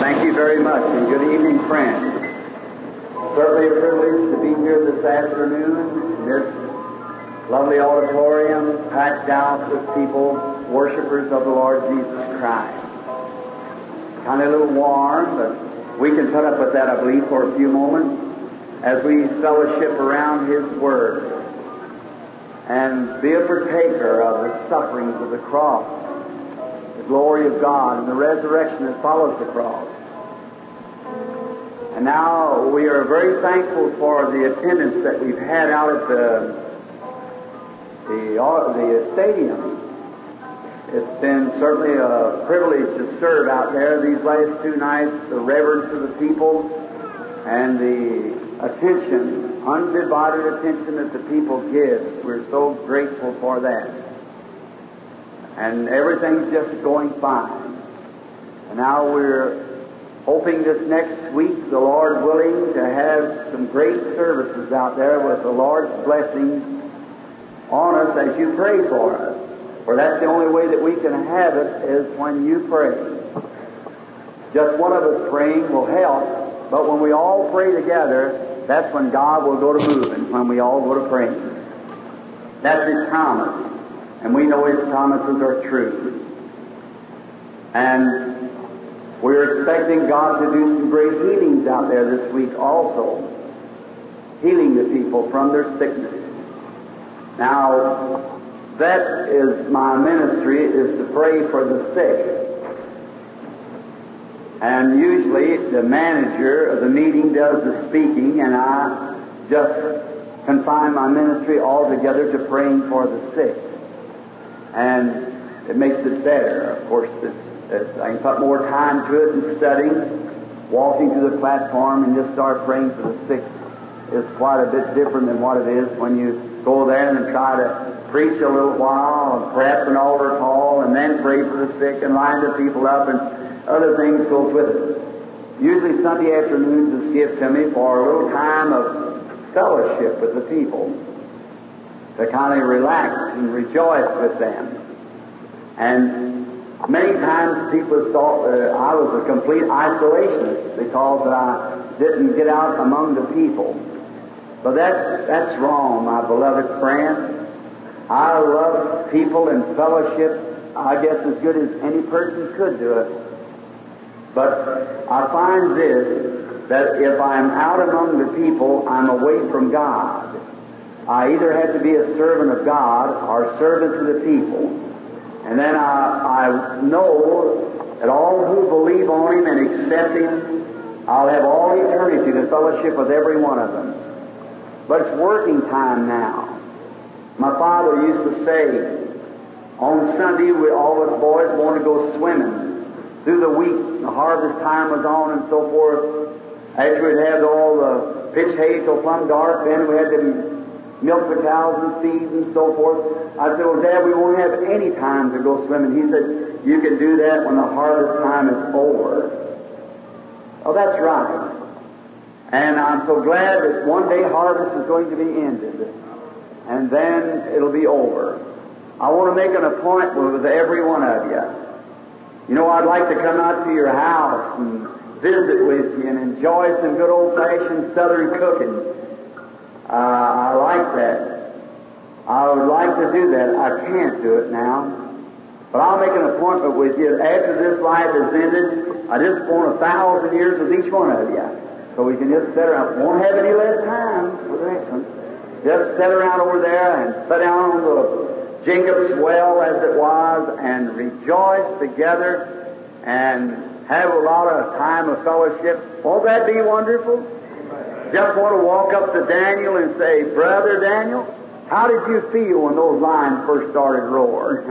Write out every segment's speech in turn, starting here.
Thank you very much, and good evening, friends. Certainly a privilege to be here this afternoon in this lovely auditorium, packed out with people, worshipers of the Lord Jesus Christ. Kind of a little warm, but we can put up with that, I believe, for a few moments as we fellowship around His Word and be a partaker of the sufferings of the cross, the glory of God, and the resurrection that follows the cross. And now we are very thankful for the attendance that we've had out at the stadium. It's been certainly a privilege to serve out there these last 2 nights, the reverence of the people and the attention, undivided attention that the people give. We're so grateful for that. And everything's just going fine. And now we're hoping this next week, the Lord willing, to have some great services out there with the Lord's blessing on us as you pray for us. For that's the only way that we can have it is when you pray. Just one of us praying will help, but when we all pray together, that's when God will go to moving, when we all go to praying. That's His promise, and we know His promises are true. And we're expecting God to do some great healings out there this week also, healing the people from their sickness. Now, that is my ministry, is to pray for the sick. And usually the manager of the meeting does the speaking, and I just confine my ministry altogether to praying for the sick. And it makes it better. Of course, I can put more time to it and studying, walking to the platform and just start praying for the sick is quite a bit different than what it is when you go there and try to preach a little while, and perhaps an altar call, and then pray for the sick and line the people up, and other things goes with it. Usually Sunday afternoons is given to me for a little time of fellowship with the people, to kind of relax and rejoice with them. And many times people thought that I was a complete isolationist because I didn't get out among the people. But that's wrong, my beloved friend. I love people and fellowship, I guess, as good as any person could do it. But I find this, that if I'm out among the people, I'm away from God. I either have to be a servant of God or servant to the people. And then I know that all who believe on Him and accept Him, I'll have all eternity to fellowship with every one of them. But it's working time now. My father used to say, on Sunday, all us boys wanted to go swimming. Through the week, the harvest time was on and so forth. After we'd had all the pitch hay till plumb dark, then we had to milk the cows and feed and so forth. I said, well, Dad, we won't have any time to go swimming. He said, you can do that when the harvest time is over. Oh, that's right. And I'm so glad that one day harvest is going to be ended, and then it'll be over. I want to make an appointment with every one of you. You know, I'd like to come out to your house and visit with you and enjoy some good old-fashioned Southern cooking. I like that. I would like to do that. I can't do it now. But I'll make an appointment with you. After this life is ended, I just want 1,000 years with each one of you. So we can just sit around. Won't have any less time for the next one. Just sit around over there and sit down on the Jacob's well, as it was, and rejoice together and have a lot of time of fellowship. Won't that be wonderful? Just want to walk up to Daniel and say, Brother Daniel, how did you feel when those lions first started roaring?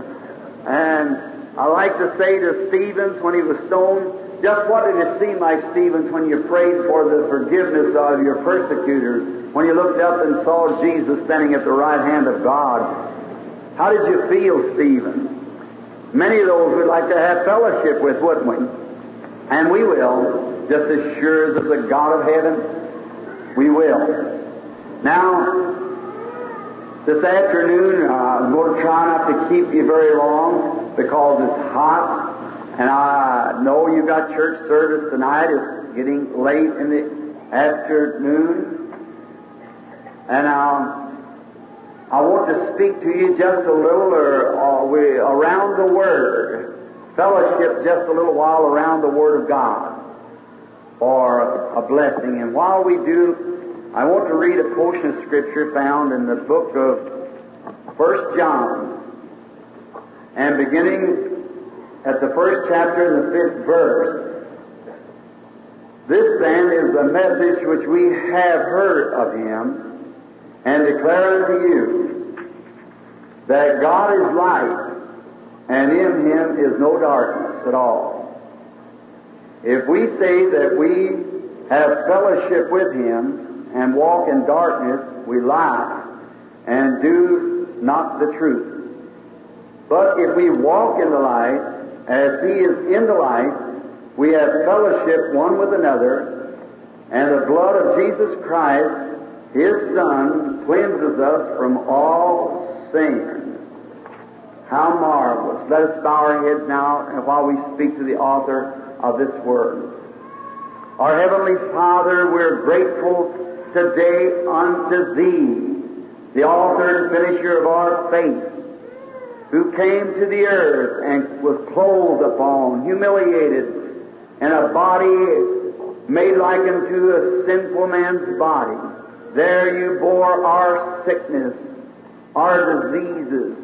And I like to say to Stephen when he was stoned, just what did it seem like, Stephen, when you prayed for the forgiveness of your persecutors, when you looked up and saw Jesus standing at the right hand of God? How did you feel, Stephen? Many of those we'd like to have fellowship with, wouldn't we? And we will, just as sure as the God of heaven, we will. Now, this afternoon, I'm going to try not to keep you very long because it's hot And I know you've got church service tonight. It's getting late in the afternoon. And I want to speak to you just a little around the Word. Fellowship just a little while around the Word of God for a blessing. And while we do, I want to read a portion of Scripture found in the book of 1 John. And beginning at the first chapter and the 5th verse, this then is the message which we have heard of Him and declare unto you, that God is light, and in Him is no darkness at all. If we say that we have fellowship with Him and walk in darkness, we lie and do not the truth. But if we walk in the light, as He is in the light, we have fellowship one with another, and the blood of Jesus Christ, His Son, cleanses us from all sin. How marvelous. Let us bow our heads now and while we speak to the author of this word. Our Heavenly Father, we're grateful today unto Thee, the author and finisher of our faith, who came to the earth and was clothed upon, humiliated, in a body made like unto a sinful man's body. There you bore our sickness, our diseases,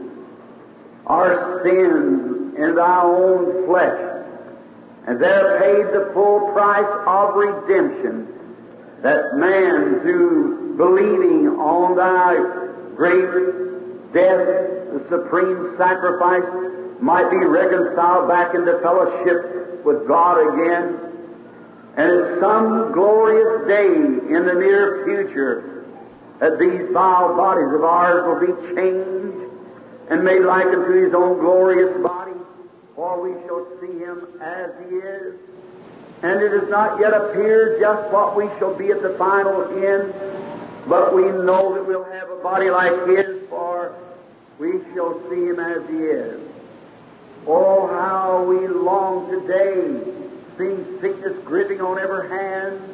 our sins in Thy own flesh, and there paid the full price of redemption, that man, through believing on Thy great death, the supreme sacrifice, might be reconciled back into fellowship with God again. And at some glorious day in the near future, that these vile bodies of ours will be changed and made like unto His own glorious body, for we shall see Him as He is. And it has not yet appeared just what we shall be at the final end, but we know that we'll have a body like His, for we shall see Him as He is. Oh, how we long today, seeing sickness gripping on every hand,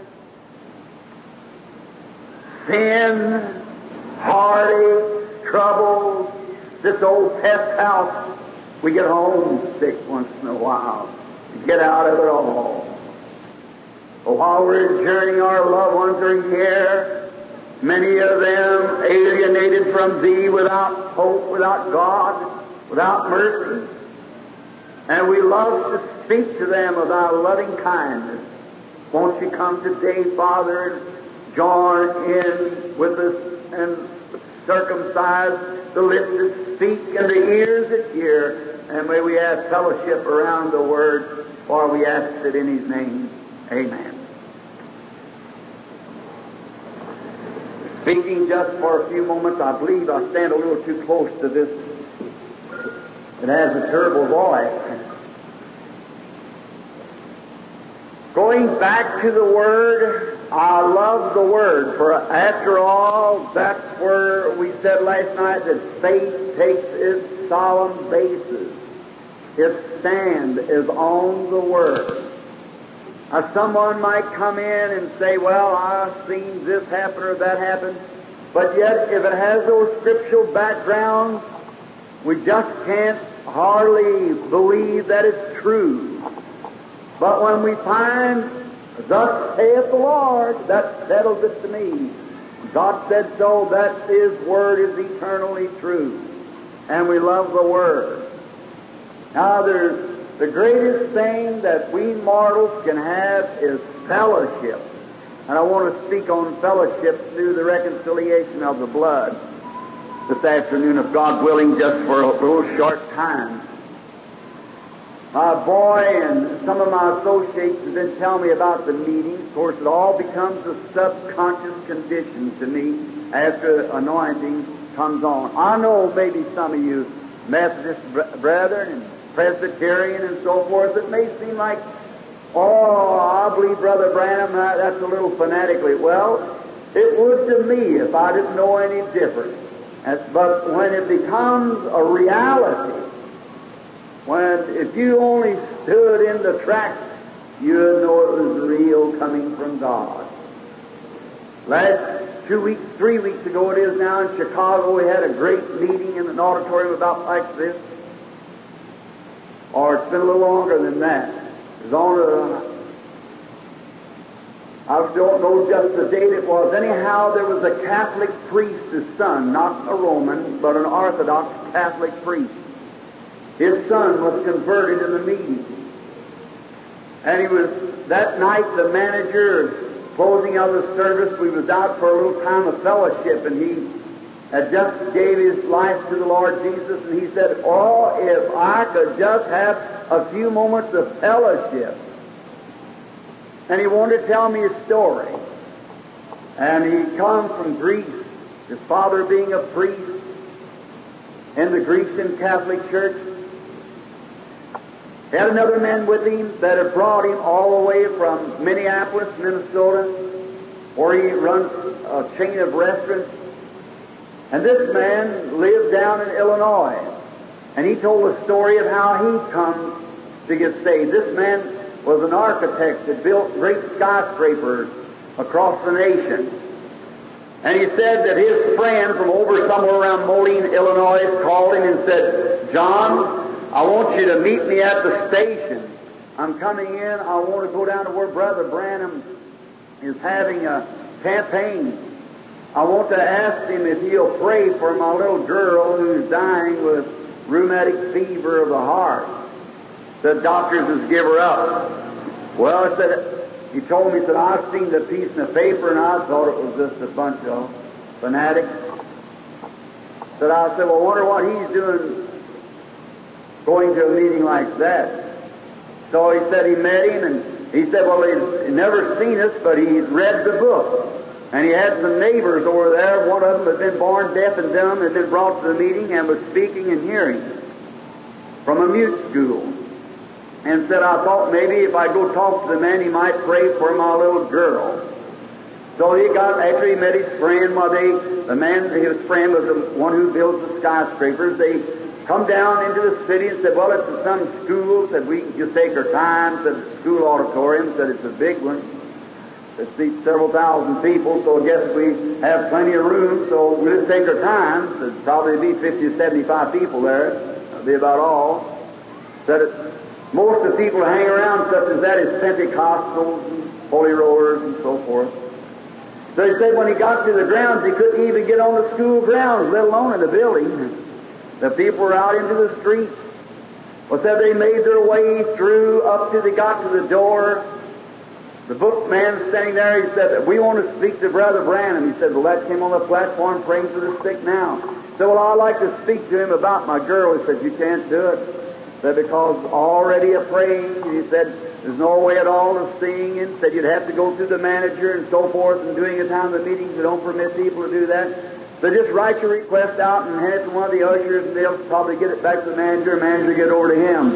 sin, heartache, trouble, this old pest house. We get homesick once in a while to get out of it all. But while we're journeying, our loved ones are here. Many of them alienated from Thee, without hope, without God, without mercy. And we love to speak to them of Thy loving kindness. Won't You come today, Father, and join in with us and circumcise the lips that speak and the ears that hear. And may we have fellowship around the Word, for we ask it in His name. Amen. Speaking just for a few moments, I believe I stand a little too close to this. It has a terrible voice. Going back to the Word, I love the Word, for after all, that's where we said last night that faith takes its solemn basis. Its stand is on the Word. Now, someone might come in and say, well, I've seen this happen or that happen, but yet if it has those scriptural backgrounds, we just can't hardly believe that it's true. But when we find, thus saith the Lord, that settles it to me. God said so, that His Word is eternally true. And we love the Word. Now, there's the greatest thing that we mortals can have is fellowship. And I want to speak on fellowship through the reconciliation of the blood this afternoon, if God willing, just for a little short time. My boy and some of my associates have been telling me about the meeting. Of course, it all becomes a subconscious condition to me after anointing comes on. I know maybe some of you Methodist brethren and Presbyterian and so forth, it may seem like, oh, I believe Brother Branham, that's a little fanatically. Well, it would to me if I didn't know any different. But when it becomes a reality, when if you only stood in the tracks, you'd know it was real coming from God. Last 2 weeks, 3 weeks ago it is now, in Chicago, we had a great meeting in an auditorium about like this. Or it's been a little longer than that. It was on I don't know just the date it was. Anyhow, there was a Catholic priest, his son, not a Roman, but an Orthodox Catholic priest. His son was converted in the meeting. And he was, that night, the manager, closing of the service, we was out for a little time of fellowship, and he had just gave his life to the Lord Jesus, and he said, oh, if I could just have a few moments of fellowship. And he wanted to tell me his story. And he come from Greece, his father being a priest in the Grecian Catholic Church. He had another man with him that had brought him all the way from Minneapolis, Minnesota, where he runs a chain of restaurants. And this man lived down in Illinois. And he told the story of how he come to get saved. This man was an architect that built great skyscrapers across the nation. And he said that his friend from over somewhere around Moline, Illinois, called him and said, John, I want you to meet me at the station. I'm coming in. I want to go down to where Brother Branham is having a campaign. I want to ask him if he'll pray for my little girl who's dying with rheumatic fever of the heart. The doctors has give her up. Well, I said, he told me, he said, I've seen the piece in the paper and I thought it was just a bunch of fanatics. I said, well, I wonder what he's doing going to a meeting like that. So he said he met him, and he said, well, he'd never seen us, but he'd read the book. And he had some neighbors over there. One of them had been born deaf and dumb, had been brought to the meeting and was speaking and hearing from a mute school. And said, I thought maybe if I go talk to the man, he might pray for my little girl. So he got, after he met his friend, his friend was the one who builds the skyscrapers. They come down into the city and said, well, it's some school. Said, we can just take our time. Said, the school auditorium. Said, it's a big one. It seats several thousand people, so I guess we have plenty of room, so we'll just take our time. There'd probably be 50 or 75 people there. That'll be about all. Said, most of the people who hang around such as that is Pentecostals and Holy Rollers and so forth. So he said when he got to the grounds, he couldn't even get on the school grounds, let alone in the building. The people were out into the street. Well, said they made their way through up till they got to the door. The bookman standing there, he said, we want to speak to Brother Branham. He said, well, that's him on the platform praying for the sick now. He said, well, I'd like to speak to him about my girl. He said, you can't do it. He said, because already a praying. He said, there's no way at all of seeing him. He said, you'd have to go through the manager and so forth, and doing a time of meetings, they don't permit people to do that. So just write your request out and hand it to one of the ushers, and they'll probably get it back to the manager, and the manager get over to him.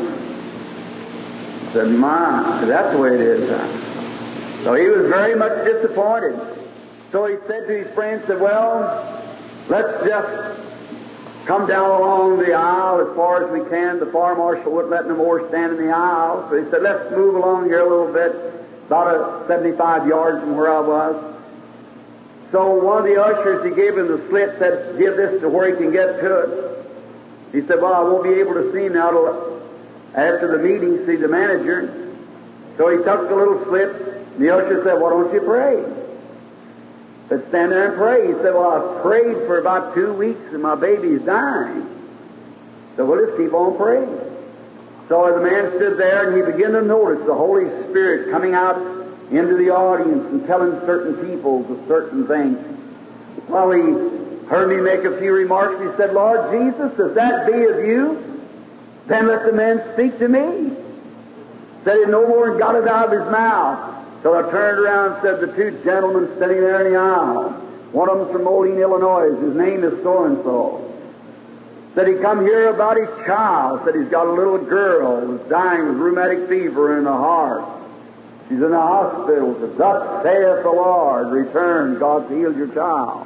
He said, my, that's the way it is. So he was very much disappointed. So he said to his friend, said, well, let's just come down along the aisle as far as we can. The fire marshal wouldn't let no more stand in the aisle. So he said, let's move along here a little bit, about 75 yards from where I was. So one of the ushers, he gave him the slip, said, give this to where he can get to it. He said, well, I won't be able to see him now till after the meeting, see the manager. So he took the little slip. The usher said, why don't you pray? He said, stand there and pray. He said, well, I've prayed for about 2 weeks and my baby's dying. So we'll just keep on praying. So the man stood there and he began to notice the Holy Spirit coming out into the audience and telling certain people the certain things. Well, he heard me make a few remarks. He said, Lord Jesus, if that be of you, then let the man speak to me. Said it no more and got it out of his mouth. So I turned around and said, the two gentlemen sitting there in the aisle, one of them's from Moline, Illinois, his name is so-and-so. Said he come here about his child. Said he's got a little girl who's dying with rheumatic fever in the heart. She's in the hospital. Said, thus saith the Lord, return, God's healed your child.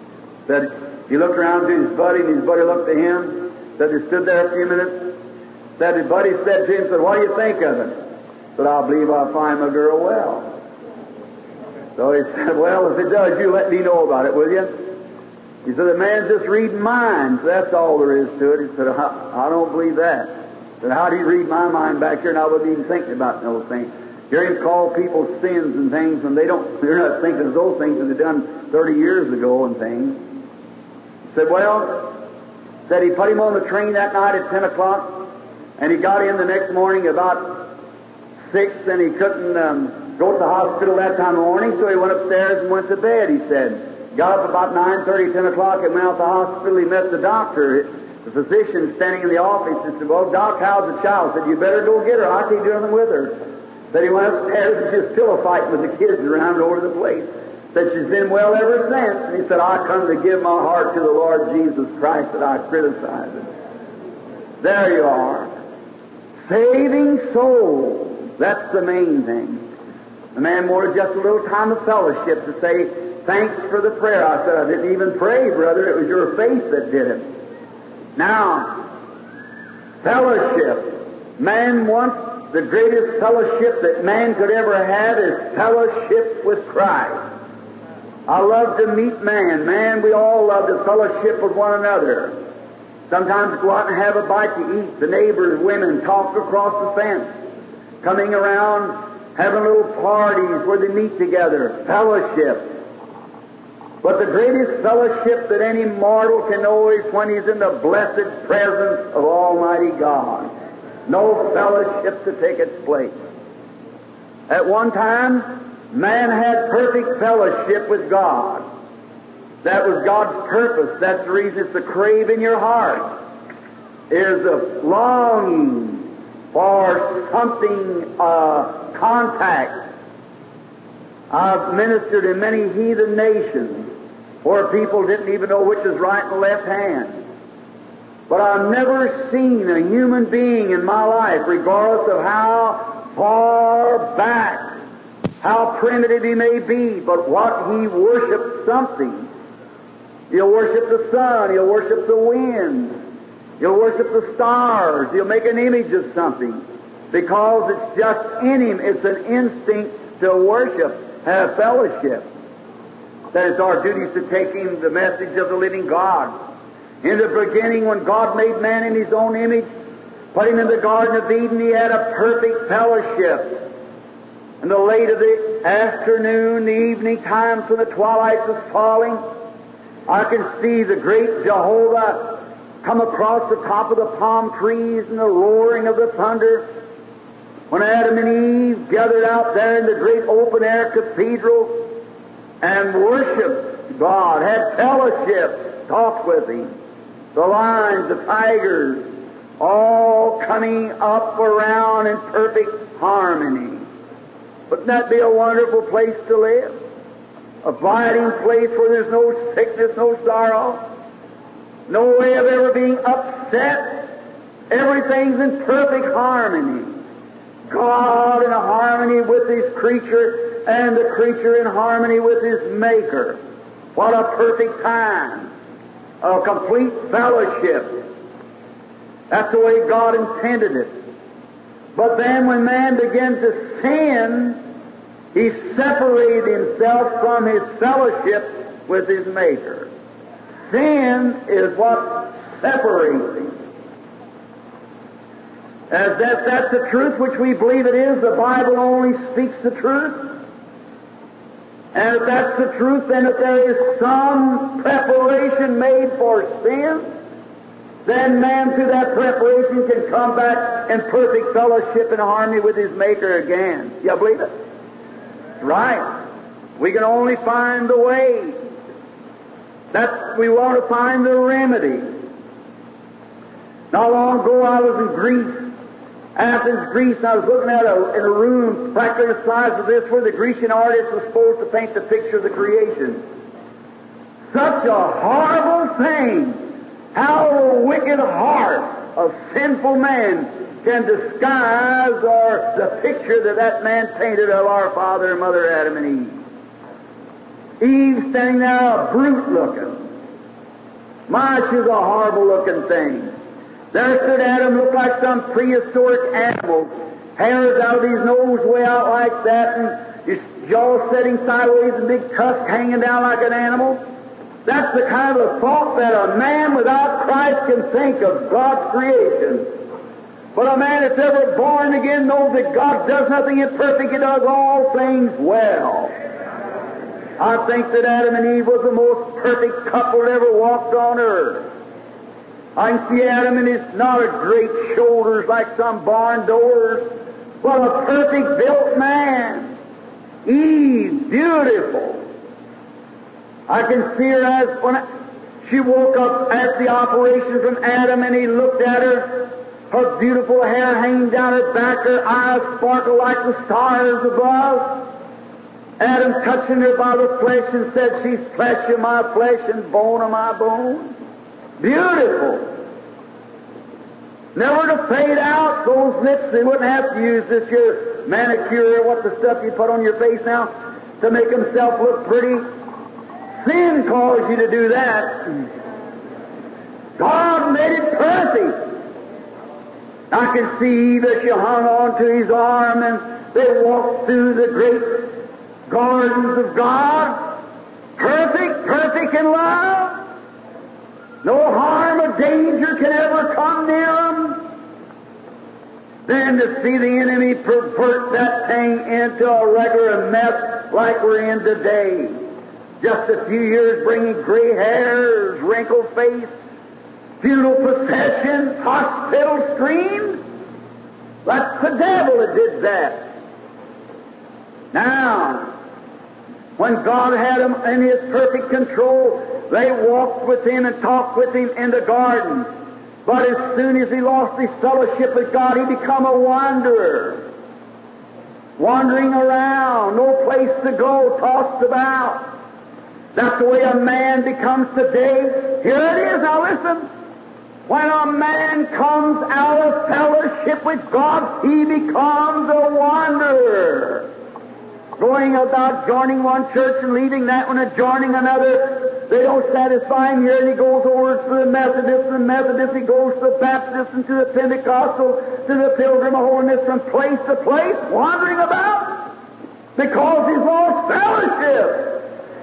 Said he looked around to his buddy, and his buddy looked to him. Said they stood there a few minutes. Said his buddy said to him, said, what do you think of it? Said, I believe I'll find my girl well. So he said, well, if it does, you let me know about it, will you? He said, the man's just reading minds. That's all there is to it. He said, I don't believe that. He said, how do you read my mind back here? And I wasn't even thinking about those things. Hear him call people sins and things when they're not thinking of those things that they've done 30 years ago and things. He said, said he put him on the train that night at 10 o'clock, and he got in the next morning about 6, and he couldn't go to the hospital that time of the morning, so he went upstairs and went to bed, he said. Got up about 9:30, 10 o'clock, and went out to the hospital. He met the doctor, the physician, standing in the office. He said, well, Doc, how's the child? He said, you better go get her. I can't do nothing with her. Said he went upstairs and she's still fighting with the kids around over the place. Said she's been well ever since. And he said, I come to give my heart to the Lord Jesus Christ that I criticize it. There you are. Saving souls. That's the main thing. The man wanted just a little time of fellowship to say, thanks for the prayer. I said, I didn't even pray, brother. It was your faith that did it. Now, fellowship. Man wants the greatest fellowship that man could ever have is fellowship with Christ. I love to meet man. Man, we all love to fellowship with one another. Sometimes go out and have a bite to eat. The neighbors, women, talk across the fence. Coming around, having little parties where they meet together. Fellowship. But the greatest fellowship that any mortal can know is when he's in the blessed presence of Almighty God. No fellowship to take its place. At one time, man had perfect fellowship with God. That was God's purpose. That's the reason it's a crave in your heart. Is a longing for something, contact. I've ministered in many heathen nations where people didn't even know which is right and left hand. But I've never seen a human being in my life, regardless of how far back, how primitive he may be, but what he worships something. He'll worship the sun, he'll worship the wind, he'll worship the stars, he'll make an image of something, because it's just in him, it's an instinct to worship, have fellowship. That it's our duty to take him the message of the living God. In the beginning, when God made man in His own image, put him in the Garden of Eden, He had a perfect fellowship. In the late of the afternoon, the evening times when the twilight was falling, I can see the great Jehovah come across the top of the palm trees and the roaring of the thunder. When Adam and Eve gathered out there in the great open-air cathedral and worshiped God, had fellowship, talked with Him. The lions, the tigers, all coming up around in perfect harmony. Wouldn't that be a wonderful place to live? Abiding place where there's no sickness, no sorrow, no way of ever being upset. Everything's in perfect harmony. God in harmony with His creature, and the creature in harmony with His Maker. What a perfect time. A complete fellowship. That's the way God intended it. But then when man began to sin, he separated himself from his fellowship with his Maker. Sin is what separates him. As that's the truth which we believe it is, the Bible only speaks the truth. And if that's the truth, then if there is some preparation made for sin, then man through that preparation can come back in perfect fellowship and harmony with his Maker again. You believe it? Right. We can only find the way. We want to find the remedy. Not long ago I was in Greece, Athens, Greece, and I was looking at in a room practically the size of this where the Grecian artist was supposed to paint the picture of the creation. Such a horrible thing. How the wicked heart of sinful man can disguise the picture that man painted of our father and mother Adam and Eve. Eve standing there, a brute looking. My, she's a horrible looking thing. There stood Adam, looked like some prehistoric animal. Hairs out of his nose way out like that, and his jaw setting sideways and big tusk hanging down like an animal. That's the kind of a thought that a man without Christ can think of God's creation. But a man that's ever born again knows that God does nothing imperfect. He does all things well. I think that Adam and Eve was the most perfect couple that ever walked on earth. I can see Adam and his not a great shoulders like some barn doors, but a perfect built man. Eve, beautiful. I can see her as when she woke up after the operation from Adam and he looked at her, her beautiful hair hanging down her back, her eyes sparkle like the stars above. Adam touching her by the flesh and said, she's flesh of my flesh and bone of my bone. Beautiful. Never to fade out those lips. They wouldn't have to use this here manicure, what the stuff you put on your face now, to make himself look pretty. Sin caused you to do that. God made it perfect. I can see that she hung on to his arm and they walked through the great gardens of God. Perfect, perfect in love. No harm or danger can ever come near them. Then to see the enemy pervert that thing into a regular mess like we're in today. Just a few years bringing gray hairs, wrinkled face, funeral procession, hospital screams. That's the devil that did that. Now, when God had them in His perfect control, they walked with Him and talked with Him in the garden. But as soon as he lost his fellowship with God, he became a wanderer. Wandering around, no place to go, tossed about. That's the way a man becomes today. Here it is, now listen. When a man comes out of fellowship with God, he becomes a wanderer. Going about joining one church and leaving that one and joining another. They don't satisfy him here, and he goes over to the Methodist, he goes to the Baptist and to the Pentecostal, to the Pilgrim of Holiness, from place to place, wandering about, because he's lost fellowship.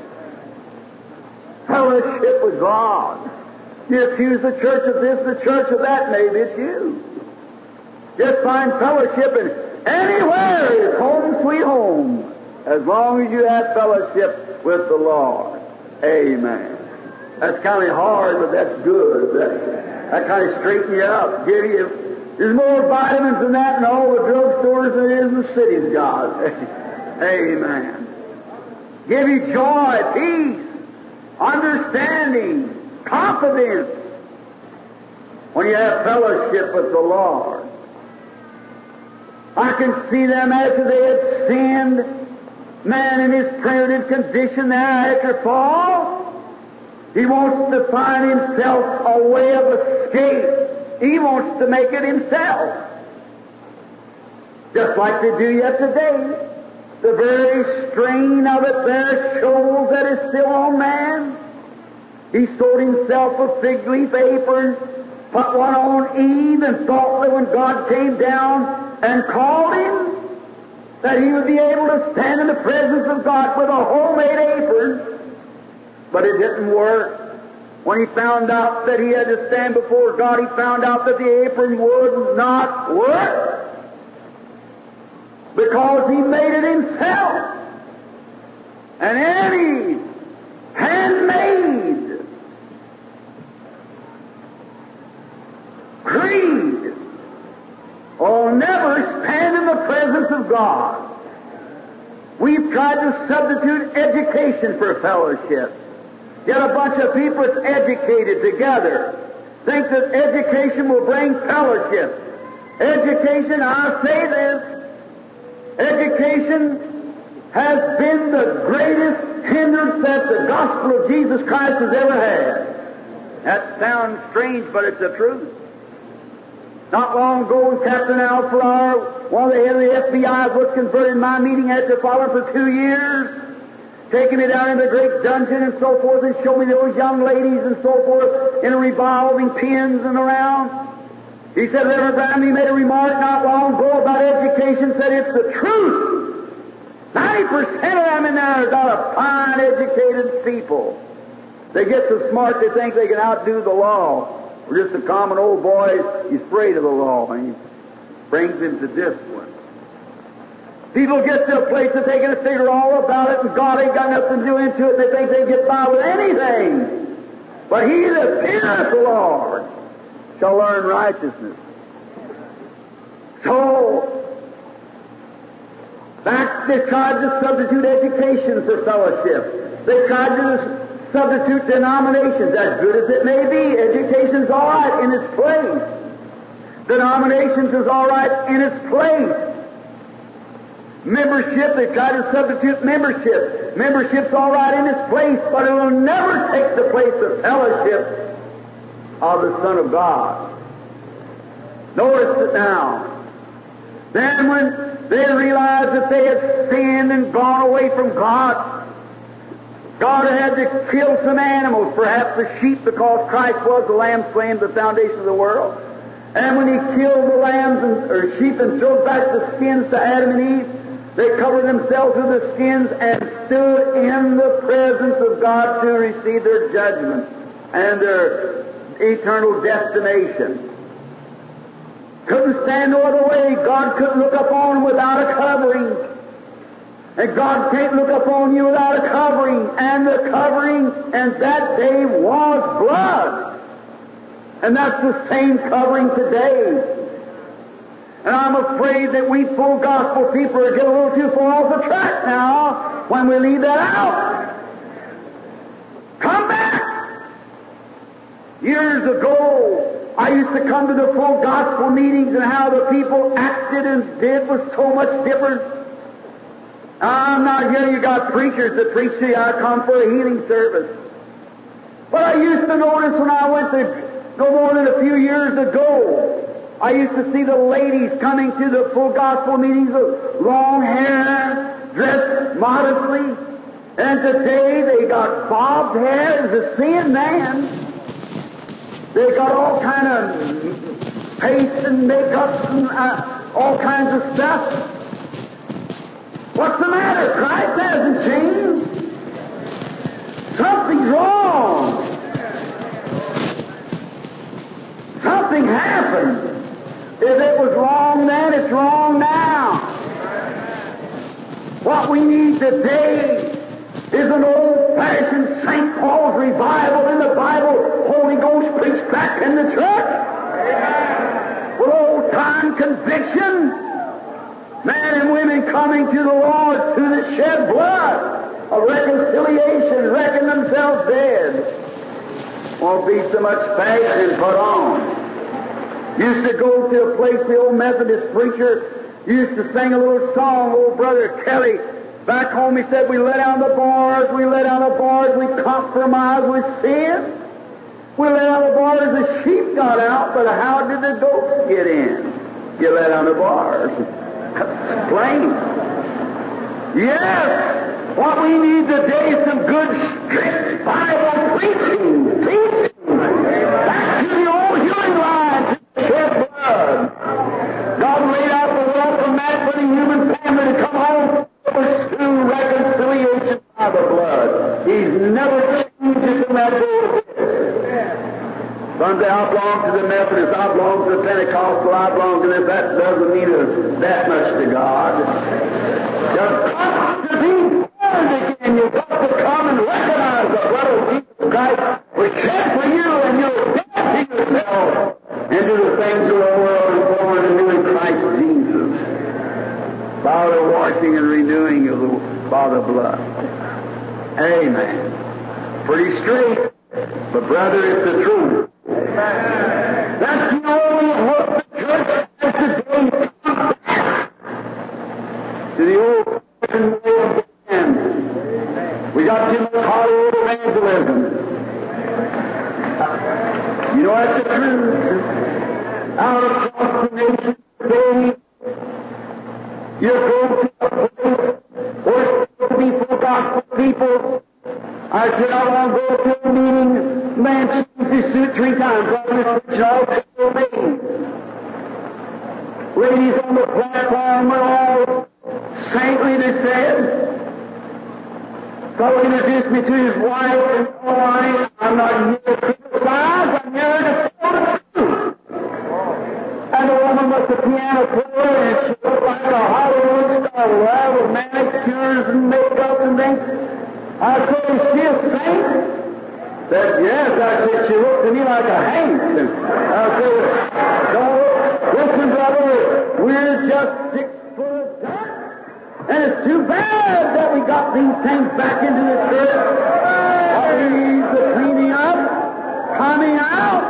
Fellowship with God. You accuse the church of this, the church of that, maybe it's you. Just find fellowship in anywhere is home sweet home, as long as you have fellowship with the Lord. Amen. That's kind of hard, but that's good. That kind of straightens you up. There's more vitamins than that in all the drugstores than there is in the cities, God. Amen. Give you joy, peace, understanding, confidence when you have fellowship with the Lord. I can see them after they had sinned. Man in his primitive condition there after fall, he wants to find himself a way of escape. He wants to make it himself. Just like they do yet today. The very strain of it there shows that it's still on man. He sewed himself a fig leaf apron, put one on Eve, and thought that when God came down and called him, that he would be able to stand in the presence of God with a homemade apron. But it didn't work. When he found out that he had to stand before God, he found out that the apron would not work, because he made it himself. And any handmade creed will never stand in the presence of God. We've tried to substitute education for fellowship. Get a bunch of people that's educated together, think that education will bring fellowship. Education, I'll say this, education has been the greatest hindrance that the gospel of Jesus Christ has ever had. That sounds strange, but it's the truth. Not long ago, Captain Al Farrar, one of the head of the FBI, was converted in my meeting after following for 2 years, taking me down in the great dungeon and so forth, and showed me those young ladies and so forth in revolving pins and around. He said, Reverend Branham, he made a remark not long ago about education, said it's the truth. 90% of them in there got a fine educated people. They get so smart they think they can outdo the law. We're just a common old boy, he's afraid of the law, and he brings him to discipline. People get to a place that they can figure all about it, and God ain't got nothing to do into it, and they think they get by with anything. But he that feareth the Lord shall learn righteousness. So, back they tried to substitute education for fellowship. They tried to substitute denominations. As good as it may be, education's all right in its place. Denominations is all right in its place. Membership, they try to substitute membership. Membership's all right in its place, but it will never take the place of fellowship of the Son of God. Notice it now. Then when they realized that they had sinned and gone away from God, God had to kill some animals, perhaps the sheep, because Christ was the lamb slain at the foundation of the world. And when He killed the lambs or sheep and threw back the skins to Adam and Eve, they covered themselves with the skins and stood in the presence of God to receive their judgment and their eternal destination. Couldn't stand no other way. God couldn't look upon them without a covering. And God can't look upon you without a covering. And the covering in that day was blood. And that's the same covering today. And I'm afraid that we full gospel people are getting a little too far off the track now when we leave that out. Come back! Years ago, I used to come to the full gospel meetings, and how the people acted and did was so much different. I'm not here, you got preachers that preach to you. I come for a healing service. But I used to notice when I went to no more than a few years ago, I used to see the ladies coming to the full gospel meetings with long hair, dressed modestly. And today they got bobbed hair as a seeing man. They got all kind of paste and makeups and all kinds of stuff. What's the matter? Christ hasn't changed. Something's wrong. Something happened. If it was wrong then, it's wrong now. What we need today is an old-fashioned St. Paul's revival in the Bible, Holy Ghost preached back in the church. With old-time conviction, men and women coming to the Lord through the shed blood of reconciliation, reckon themselves dead. Won't be so much fashion put on. Used to go to a place, the old Methodist preacher used to sing a little song, old Brother Kelly. Back home he said, we let down the bars, we compromise with sin. We let down the bars, the sheep got out, but how did the goats get in? You let down the bars. Explain. Yes, what we need today is some good, strict Bible preaching, teaching. Back to the old healing line. Shed blood. God laid out the welcome mat for the human family to come home to pursue reconciliation by the blood. He's never changed it from that day. Someday I belong to the Methodist, I belong to the Pentecostal, I belong to this. That doesn't mean that much to God. You've got to be born again. You've got to come and recognize the blood of Jesus Christ was shed for you, and you're dead to yourself and to the things of the world and born anew in Christ Jesus by the washing and renewing by the blood. Amen. Pretty straight, but brother, it's the truth. That's the only hope the church has today. Come back to the old fashioned way of man. We got too much Hollywood evangelism. You know that's the truth. Out across the nation today, you go to a place where people, gospel people. I said I want to go to a meeting. Man changed his suit 3 times. Brother, all me. said. So he introduced me to his wife, and I'm not here to criticize, I'm here to tell the truth. And the woman was the piano player, and she looked like a Hollywood star, with manicures and makeups and things. I said, is she a saint? Said, yes. I said, she looked to me like a haint. And I said, no, listen, brother, we're just 6 foot of dirt. And it's too bad that we got these things back into the church. What needs the cleaning up, coming out.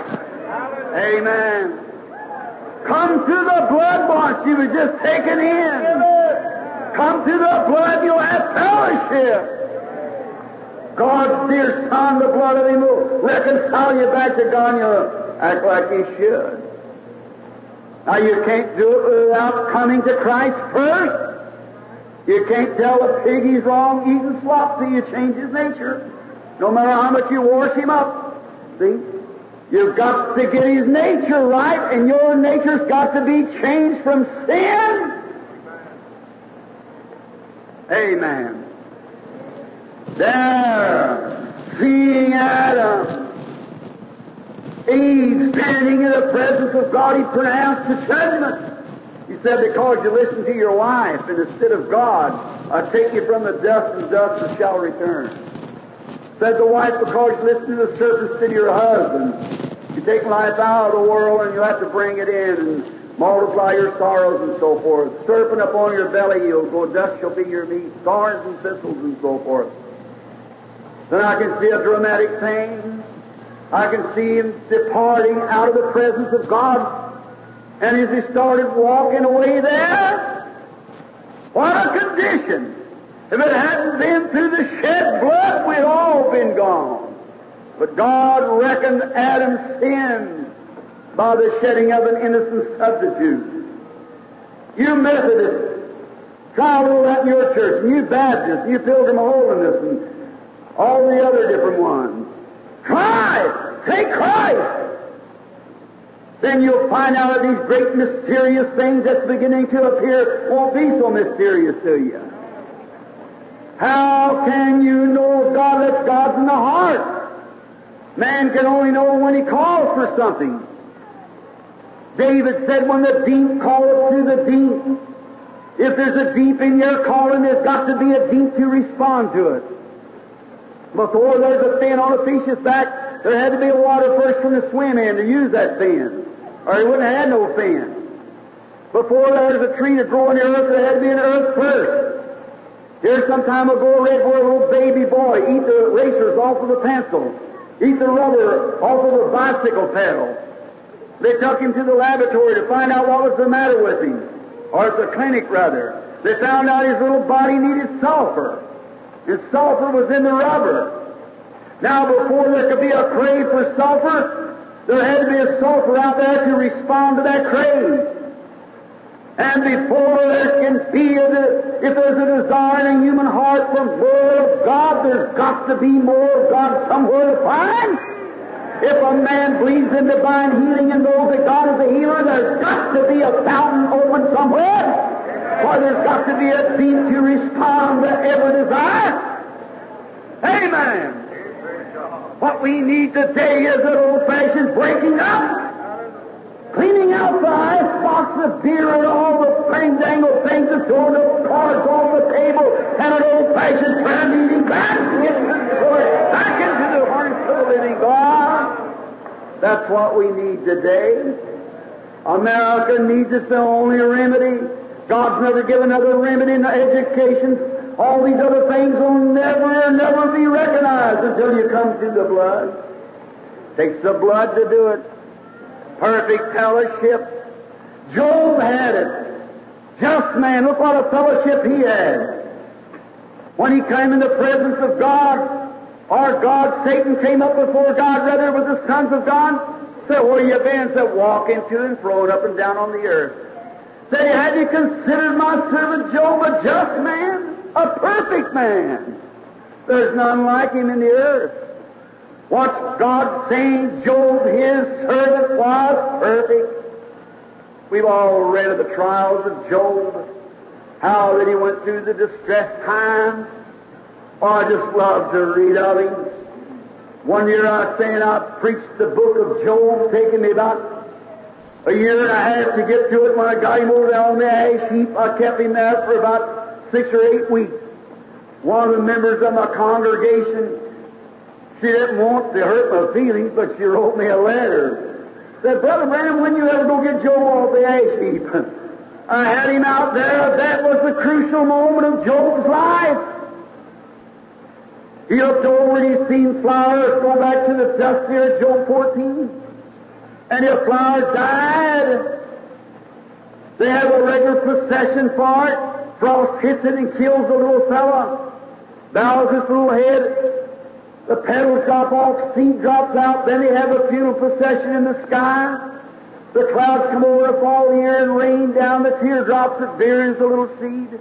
Amen. Come to the blood wash you were just taken in. Come to the blood, you'll have fellowship. God's dear Son, the blood of Him will reconcile you back to God, and you'll act like you should. Now, you can't do it without coming to Christ first. You can't tell a pig he's wrong eating slop till you change his nature, no matter how much you wash him up. See? You've got to get his nature right, and your nature's got to be changed from sin. Amen. There, seeing Adam, Eve standing in the presence of God, He pronounced the judgment. He said, because you listen to your wife, and instead of God, I take you from the dust, and dust you shall return. Said the wife, because you listen to the serpent instead of your husband, you take life out of the world, and you have to bring it in, and multiply your sorrows, and so forth. Serpent upon your belly you'll go, dust shall be your meat, thorns and thistles, and so forth. Then I can see a dramatic thing. I can see him departing out of the presence of God. And as he started walking away there, what a condition! If it hadn't been through the shed blood, we'd all been gone. But God reckoned Adam's sin by the shedding of an innocent substitute. You Methodists, try a little that in your church, and you Baptists, and you Pilgrim Holiness, and all the other different ones. Try it! Take Christ! Then you'll find out that these great mysterious things that's beginning to appear won't be so mysterious to you. How can you know God unless God's in the heart? Man can only know when he calls for something. David said, when the deep calleth to the deep, if there's a deep in your calling, there's got to be a deep to respond to it. Before there's a fin on a fish's back, there had to be a water first from the swim in to use that fin, or he wouldn't have had no fin. Before there was a tree to grow in the earth, there had to be an earth first. Here some time ago, I read where a little baby boy eat the racers off of the pencil, eat the rubber off of the bicycle pedal. They took him to the laboratory to find out what was the matter with him, or at the clinic rather. They found out his little body needed sulfur. And sulfur was in the rubber. Now, before there could be a crave for sulfur, there had to be a sulfur out there to respond to that crave. And before there can be, if there's a desire in a human heart for more of God, there's got to be more of God somewhere to find. If a man believes in divine healing and knows that God is a healer, there's got to be a fountain open somewhere. For there's got to be a deep to respond to every desire. Amen. What we need today is an old-fashioned breaking up, cleaning out the icebox of beer and all the fandangled things and throwing the cards off the table and an old-fashioned prayer meeting back into the hearts of the living God. That's what we need today. America needs its only remedy. God's never given other remedy in education. All these other things will never be recognized until you come to the blood. Takes the blood to do it. Perfect fellowship. Job had it. Just man, look what a fellowship he had. When he came in the presence of God, or God, Satan came up before God, rather with the sons of God, said, where you been? Said, walking to and fro and up and down on the earth. Say, have you considered my servant Job a just man, a perfect man? There's none like him in the earth. What's God saying? Job, his servant, was perfect. We've all read of the trials of Job. how that he went through the distress time. Oh, I just love to read of him. One year I was saying I preached the book of Job, taking me about a year and a half to get through it. When I got him over there on the ash heap, I kept him there for about 6 or 8 weeks. One of the members of my congregation, she didn't want to hurt my feelings, but she wrote me a letter. Said, Brother Branham, when you ever go get Job off the ash heap? I had him out there. That was the crucial moment of Job's life. He looked over and he seen flowers go back to the dust there at Job 14. And if flowers died, they have a regular procession for it. Frost hits it and kills the little fella. Bows his little head. The petals drop off, seed drops out. Then they have a funeral procession in the sky. The clouds come over to fall here and rain down the teardrops that buries the little seed.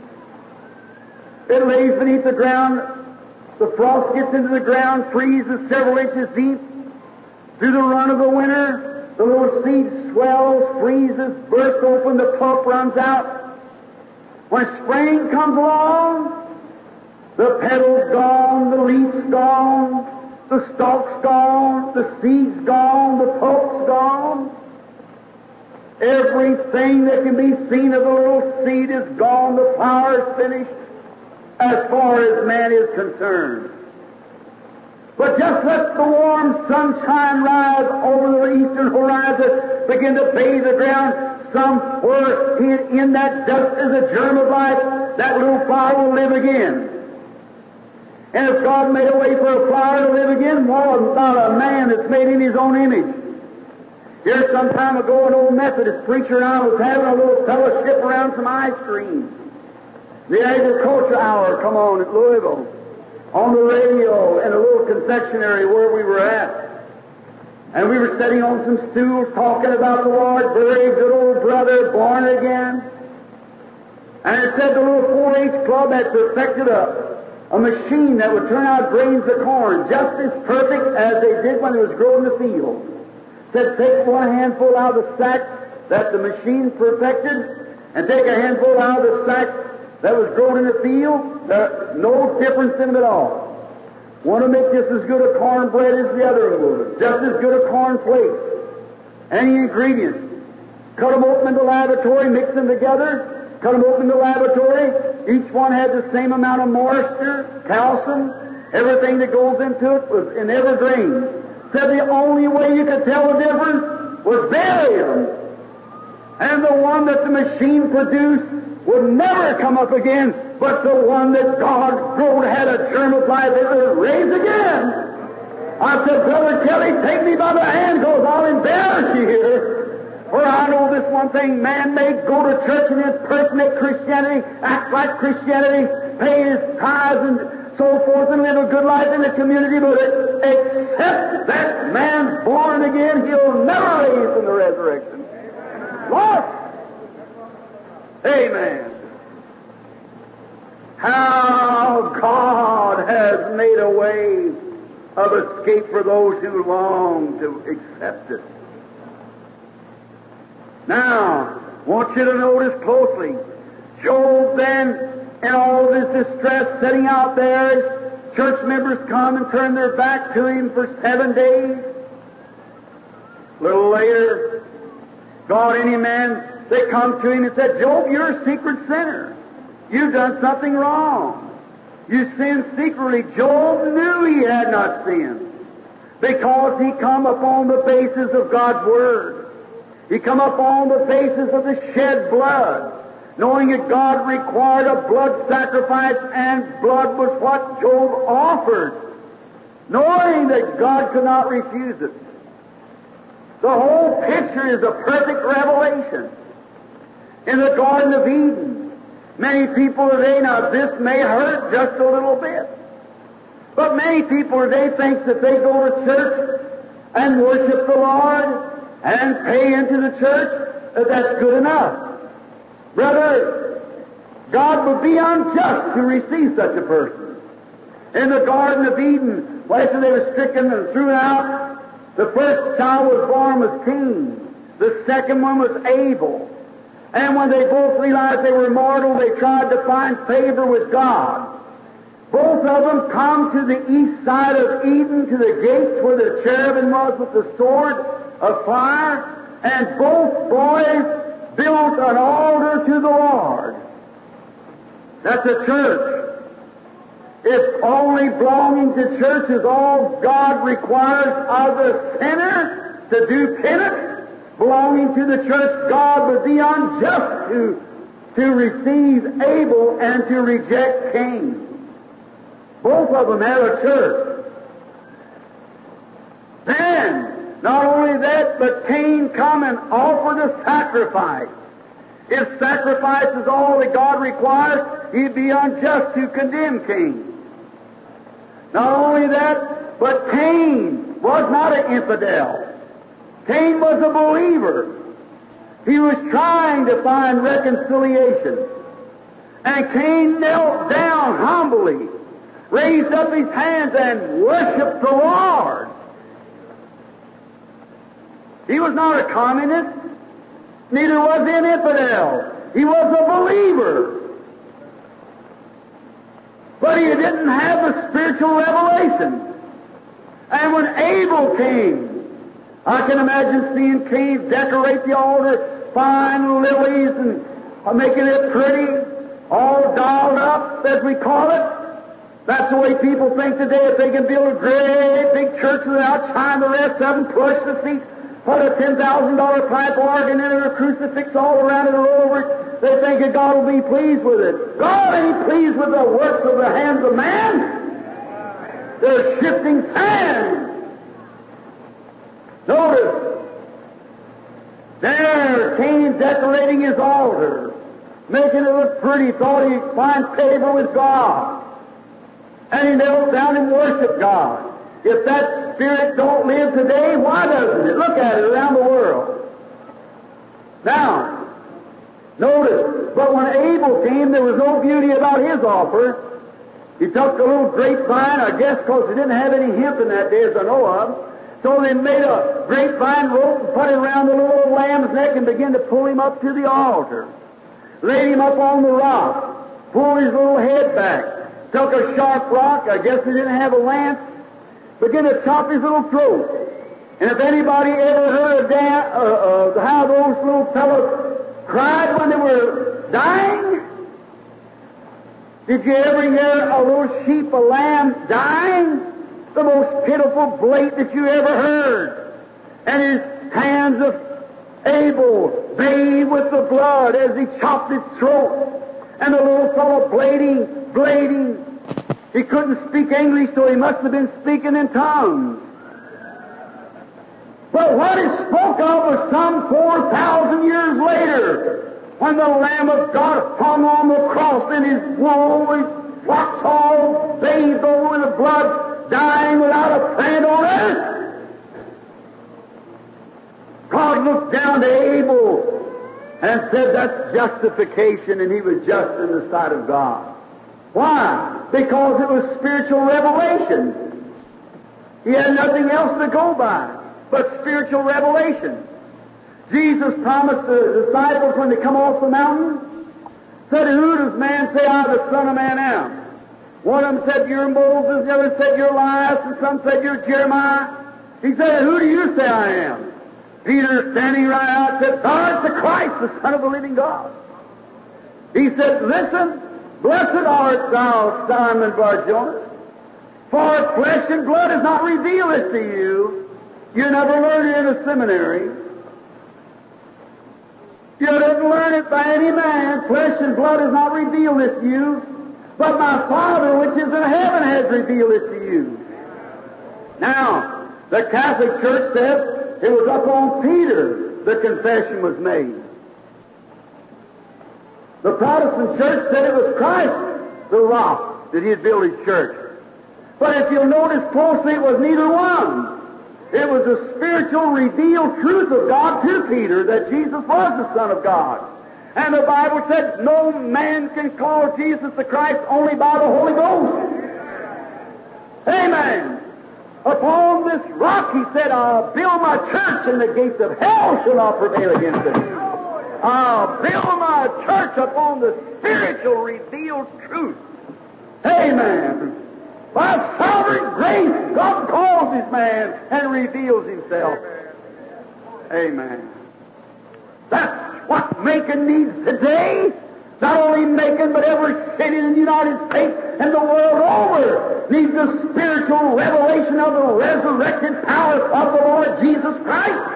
It lays beneath the ground. The frost gets into the ground, freezes several inches deep. Through the run of the winter, the little seed swells, freezes, bursts open, the pulp runs out. When spring comes along, the petal's gone, the leaf's gone, the stalk's gone, the seed's gone, the pulp's gone. Everything that can be seen of the little seed is gone, the flower is finished, as far as man is concerned. But just let the warm sunshine rise over the eastern horizon, begin to bathe the ground. Somewhere in that dust is a germ of life. That little flower will live again. And if God made a way for a flower to live again, well, about a man that's made in his own image. Here some time ago, an old Methodist preacher and I was having a little fellowship around some ice cream. The agriculture hour come on at Louisville, on the radio, in a little confectionery where we were at. And we were sitting on some stools talking about the Lord, very good old brother, born again. And it said the little 4-H club had perfected a machine that would turn out grains of corn just as perfect as they did when it was growing in the field. Said take one handful out of the sack that the machine perfected, and take a handful out of the sack that was grown in the field. There's no difference in them at all. One will make just as good a cornbread as the other will, just as good a corn flakes. Any ingredients. Cut them open in the laboratory, mix them together, cut them open in the laboratory. Each one had the same amount of moisture, calcium, everything that goes into it was in every grain. Said the only way you could tell the difference was barium. And the one that the machine produced would never come up again, but the one that God growed had a germ of life, it would raise again. I said, Brother Kelly, take me by the hand, because I'll embarrass you here. For I know this one thing, man may go to church and impersonate Christianity, act like Christianity, pay his tithes and so forth, and live a good life in the community, but except that man born again, he'll never raise in the resurrection. Lost. Amen. How God has made a way of escape for those who long to accept it. Now, I want you to notice closely. Job then, in all this distress, sitting out there, church members come and turn their back to him for 7 days. A little later, God, any man, they come to him and said, Job, you're a secret sinner. You've done something wrong. You sinned secretly. Job knew he had not sinned, because he come upon the basis of God's Word. He come upon the basis of the shed blood, knowing that God required a blood sacrifice, and blood was what Job offered, knowing that God could not refuse it. The whole picture is a perfect revelation. In the Garden of Eden, many people today, now this may hurt just a little bit, but many people today think that they go to church and worship the Lord and pay into the church, that's good enough. Brother, God would be unjust to receive such a person. In the Garden of Eden, after they were stricken and thrown out, the first child was born was Cain. The second one was Abel. And when they both realized they were mortal, they tried to find favor with God. Both of them come to the east side of Eden, to the gates where the cherubim was with the sword of fire, and both boys built an altar to the Lord. That's a church. If only belonging to church is all God requires of a sinner to do penance, belonging to the church, God would be unjust to receive Abel and to reject Cain. Both of them had a church. Then, not only that, but Cain come and offered a sacrifice. If sacrifice is all that God requires, He'd be unjust to condemn Cain. Not only that, but Cain was not an infidel. Cain was a believer. He was trying to find reconciliation. And Cain knelt down humbly, raised up his hands, and worshiped the Lord. He was not a communist. Neither was he an infidel. He was a believer. But he didn't have the spiritual revelation. And when Abel came, I can imagine seeing Cain decorate the altar, fine lilies, and making it pretty, all dolled up, as we call it. That's the way people think today. If they can build a great big church without trying the rest of them, push the seats, put a $10,000 pipe organ in it, or a crucifix all around it or over it, they think that God will be pleased with it. God ain't pleased with the works of the hands of man. They're shifting sand. Notice, there Cain decorating his altar, making it look pretty, thought he'd find favor with God. And he knelt down and worshiped God. If that spirit don't live today, why doesn't it? Look at it around the world. Now, notice, but when Abel came, there was no beauty about his offer. He took a little grapevine, I guess because they didn't have any hemp in that day, as I know of. So they made a grapevine rope and put it around the little lamb's neck and began to pull him up to the altar. Laid him up on the rock, pulled his little head back. Took a sharp rock, I guess he didn't have a lance, began to chop his little throat. And if anybody ever heard how those little fellows cried when they were dying, did you ever hear a little sheep, a lamb dying? The most pitiful bleat that you ever heard. And his hands of Abel bathed with the blood as he chopped its throat. And the little fellow bleating. He couldn't speak English, so he must have been speaking in tongues. But what is spoke of was some 4,000 years later, when the Lamb of God hung on the cross and his wool, his flocks all bathed over with the blood, dying without a friend on earth. God looked down to Abel and said, that's justification, and he was just in the sight of God. Why? Because it was spiritual revelation. He had nothing else to go by but spiritual revelation. Jesus promised the disciples when they come off the mountain, said, who does man say I, the Son of Man, am? One of them said, you're Moses, the other said, you're Elias, and some said, you're Jeremiah. He said, who do you say I am? Peter, standing right out, said, thou art the Christ, the Son of the living God. He said, listen, blessed art thou, Simon Bar-Jonas, for flesh and blood has not revealed it to you. You never learned it in a seminary. You didn't learn it by any man. Flesh and blood has not revealed this to you, but my Father which is in heaven has revealed it to you. Now, the Catholic Church said it was up on Peter the confession was made. The Protestant Church said it was Christ, the rock, that he had built his church. But if you'll notice closely, it was neither one. It was the spiritual revealed truth of God to Peter that Jesus was the Son of God. And the Bible said no man can call Jesus the Christ only by the Holy Ghost. Amen. Upon this rock, he said, I'll build my church, and the gates of hell shall not prevail against it. I'll build my church upon the spiritual revealed truth. Amen. By sovereign grace, God calls His man and reveals Himself. Amen. That's what Macon needs today. Not only Macon, but every city in the United States and the world over needs the spiritual revelation of the resurrected power of the Lord Jesus Christ.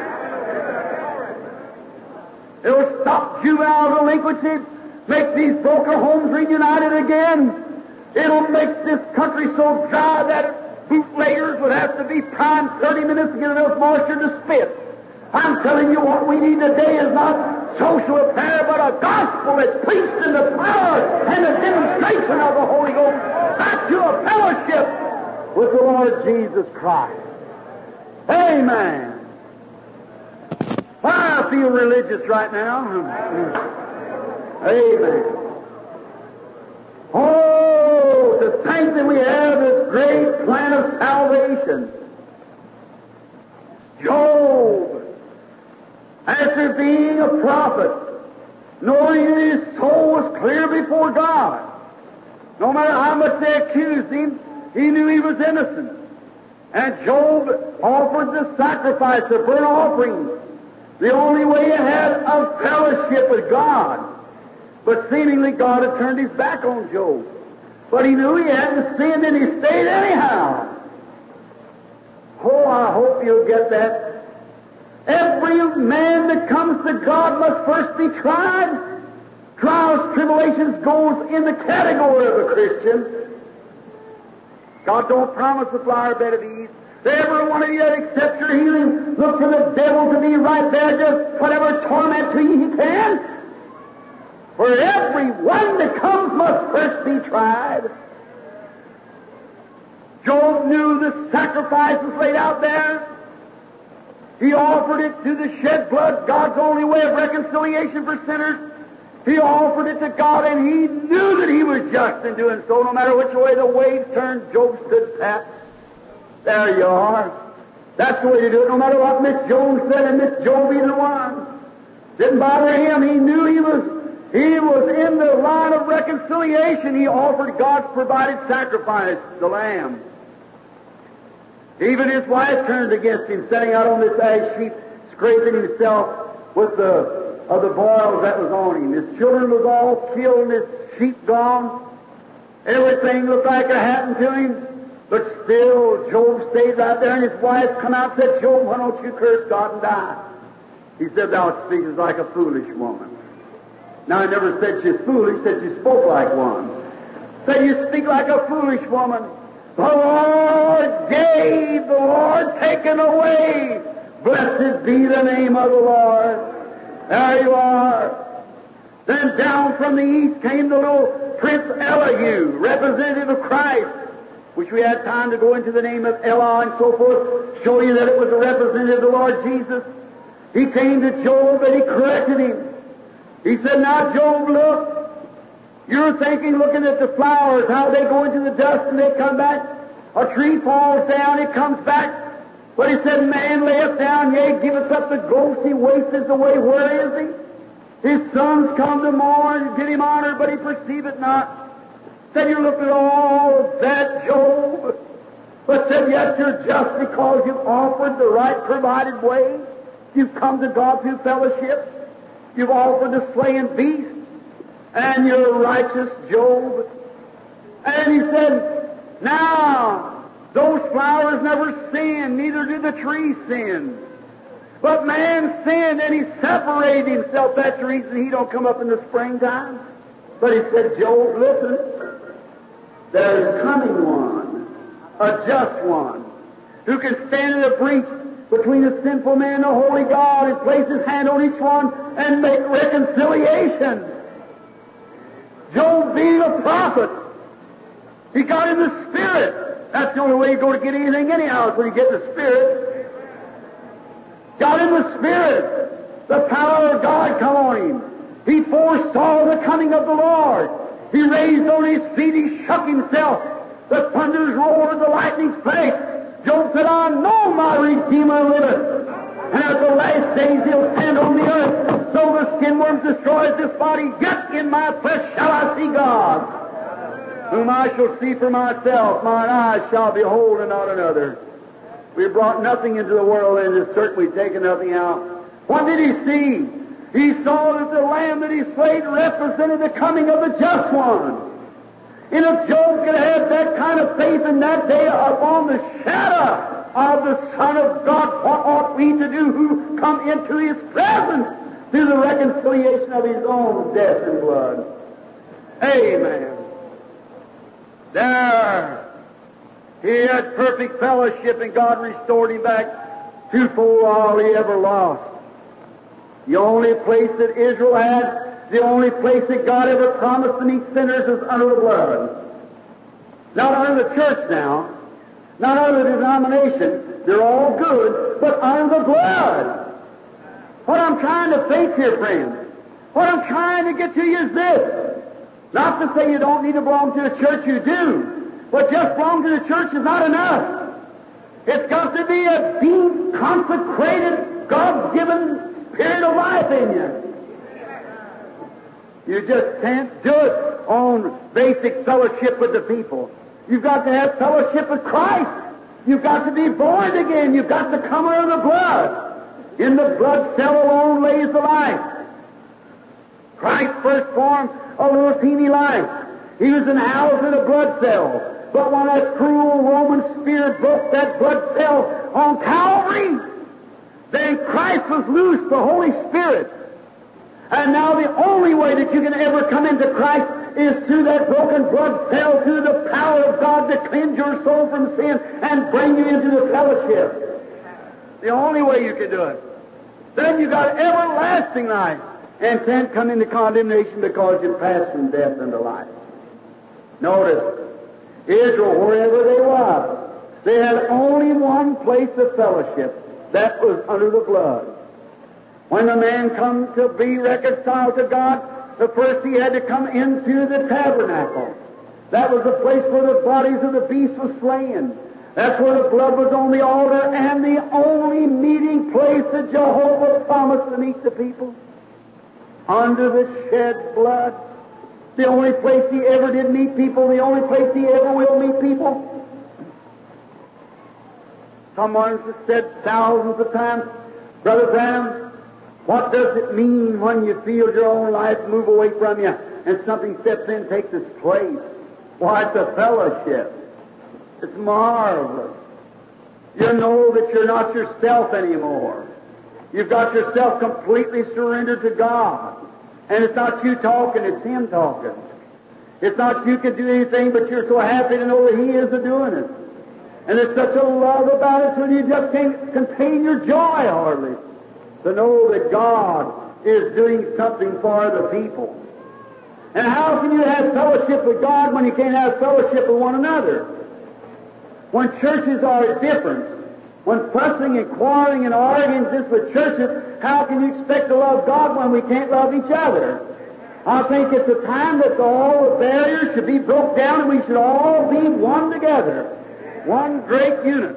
It'll stop juvenile delinquency, make these broken homes reunited again. It'll make this country so dry that bootleggers would have to be primed 30 minutes to get enough moisture to spit. I'm telling you, what we need today is not social affair, but a gospel that's preached in the power and the demonstration of the Holy Ghost back to a fellowship with the Lord Jesus Christ. Amen. I feel religious right now. Amen. Oh, to think that we have this great plan of salvation. Job, after being a prophet, knowing that his soul was clear before God, no matter how much they accused him, he knew he was innocent. And Job offered the sacrifice, the burnt offering, the only way he had of fellowship with God. But seemingly God had turned his back on Job. But he knew he hadn't sinned and he stayed anyhow. Oh, I hope you'll get that. Every man that comes to God must first be tried. Trials, tribulations goes in the category of a Christian. God don't promise the flower bed of ease. Every one of you that accepts your healing, look for the devil to be right there, just whatever torment to you he can. For every one that comes must first be tried. Job knew the sacrifice was laid out there. He offered it to the shed blood, God's only way of reconciliation for sinners. He offered it to God, and he knew that he was just in doing so. No matter which way the waves turned, Job stood pat. There you are. That's the way to do it. No matter what Miss Jones said and Miss Job, either one. Didn't bother him. He knew he was in the line of reconciliation. He offered God's provided sacrifice, the lamb. Even his wife turned against him, setting out on this ash heap, scraping himself with the boils that was on him. His children was all killed and his sheep gone. Everything looked like it happened to him. But still, Job stayed right there, and his wife come out and said, Job, why don't you curse God and die? He said, thou speakest like a foolish woman. Now, I never said she's foolish, said she spoke like one. Said, you speak like a foolish woman. The Lord gave, the Lord taken away. Blessed be the name of the Lord. There you are. Then down from the east came the little Prince Elihu, representative of Christ. Wish we had time to go into the name of Elah and so forth, show you that it was a representative of the Lord Jesus. He came to Job and he corrected him. He said, now Job, look, you're thinking, looking at the flowers, how they go into the dust and they come back. A tree falls down, it comes back. But he said, man layeth down, yea, giveth up the ghost, he wasteth away. Where is he? His sons come to mourn, get him honored, but he perceiveth not. Said, you look at all that, Job, but said, yet you're just because you've offered the right provided way. You've come to God through fellowship. You've offered the slain beast, and you're righteous, Job. And he said, now, those flowers never sin, neither do the trees sin. But man sinned, and he separated himself. That's the reason he don't come up in the springtime. But he said, Job, listen, there's coming one, a just one, who can stand in the breach between the sinful man and the holy God and place his hand on each one and make reconciliation. Job being a prophet, he got in the Spirit. That's the only way you go to get anything anyhow, is when you get the Spirit. Got in the Spirit. The power of God come on him. He foresaw the coming of the Lord. He raised on his feet, he shook himself. The thunders roared, the lightnings flashed. Job said, I know my Redeemer liveth. and at the last days He'll stand on the earth. So the skin worm destroys this body, yet in my flesh shall I see God, whom I shall see for myself. Mine eyes shall behold and not another. We brought nothing into the world, and it's certain we've taken nothing out. What did he see? He saw that the lamb that he slayed represented the coming of the just one. And if Job could have that kind of faith in that day upon the shadow of the Son of God, what ought we to do who come into His presence through the reconciliation of His own death and blood? Amen. There, he had perfect fellowship, and God restored him back twofold all he ever lost. The only place that Israel had, the only place that God ever promised to meet sinners is under the blood. Not under the church now, not under the denomination. They're all good, but under the blood. What I'm trying to think here, friends, what I'm trying to get to you is this. Not to say you don't need to belong to the church, you do. But just belong to the church is not enough. It's got to be a deep, consecrated, God-given spirit of life in you. You just can't do it on basic fellowship with the people. You've got to have fellowship with Christ. You've got to be born again. You've got to come under the blood. In the blood cell alone lays the life. Christ first formed a little teeny life. He was housed in a blood cell. But when that cruel Roman spear broke that blood cell on Calvary, then Christ was loosed, the Holy Spirit. And now the only way that you can ever come into Christ is through that broken blood cell, through the power of God to cleanse your soul from sin and bring you into the fellowship. The only way you can do it. Then you got everlasting life and can't come into condemnation because you passed from death into life. Notice, Israel, wherever they were, they had only one place of fellowship. That was under the blood. When the man come to be reconciled to God, the first he had to come into the tabernacle. That was the place where the bodies of the beasts were slain. That's where the blood was on the altar, and the only meeting place that Jehovah promised to meet the people. Under the shed blood. The only place He ever did meet people, the only place He ever will meet people. Someone has said thousands of times, Brother Branham, what does it mean when you feel your own life move away from you and something steps in and takes its place? Why, it's a fellowship. It's marvelous. You know that you're not yourself anymore. You've got yourself completely surrendered to God. And it's not you talking, it's Him talking. It's not you can do anything, but you're so happy to know that He is doing it. And there's such a love about it till you just can't contain your joy hardly to know that God is doing something for the people. And how can you have fellowship with God when you can't have fellowship with one another? When churches are different, when fussing and quarreling and arguing just with churches, how can you expect to love God when we can't love each other? I think it's a time that all the barriers should be broke down and we should all be one together. One great unit.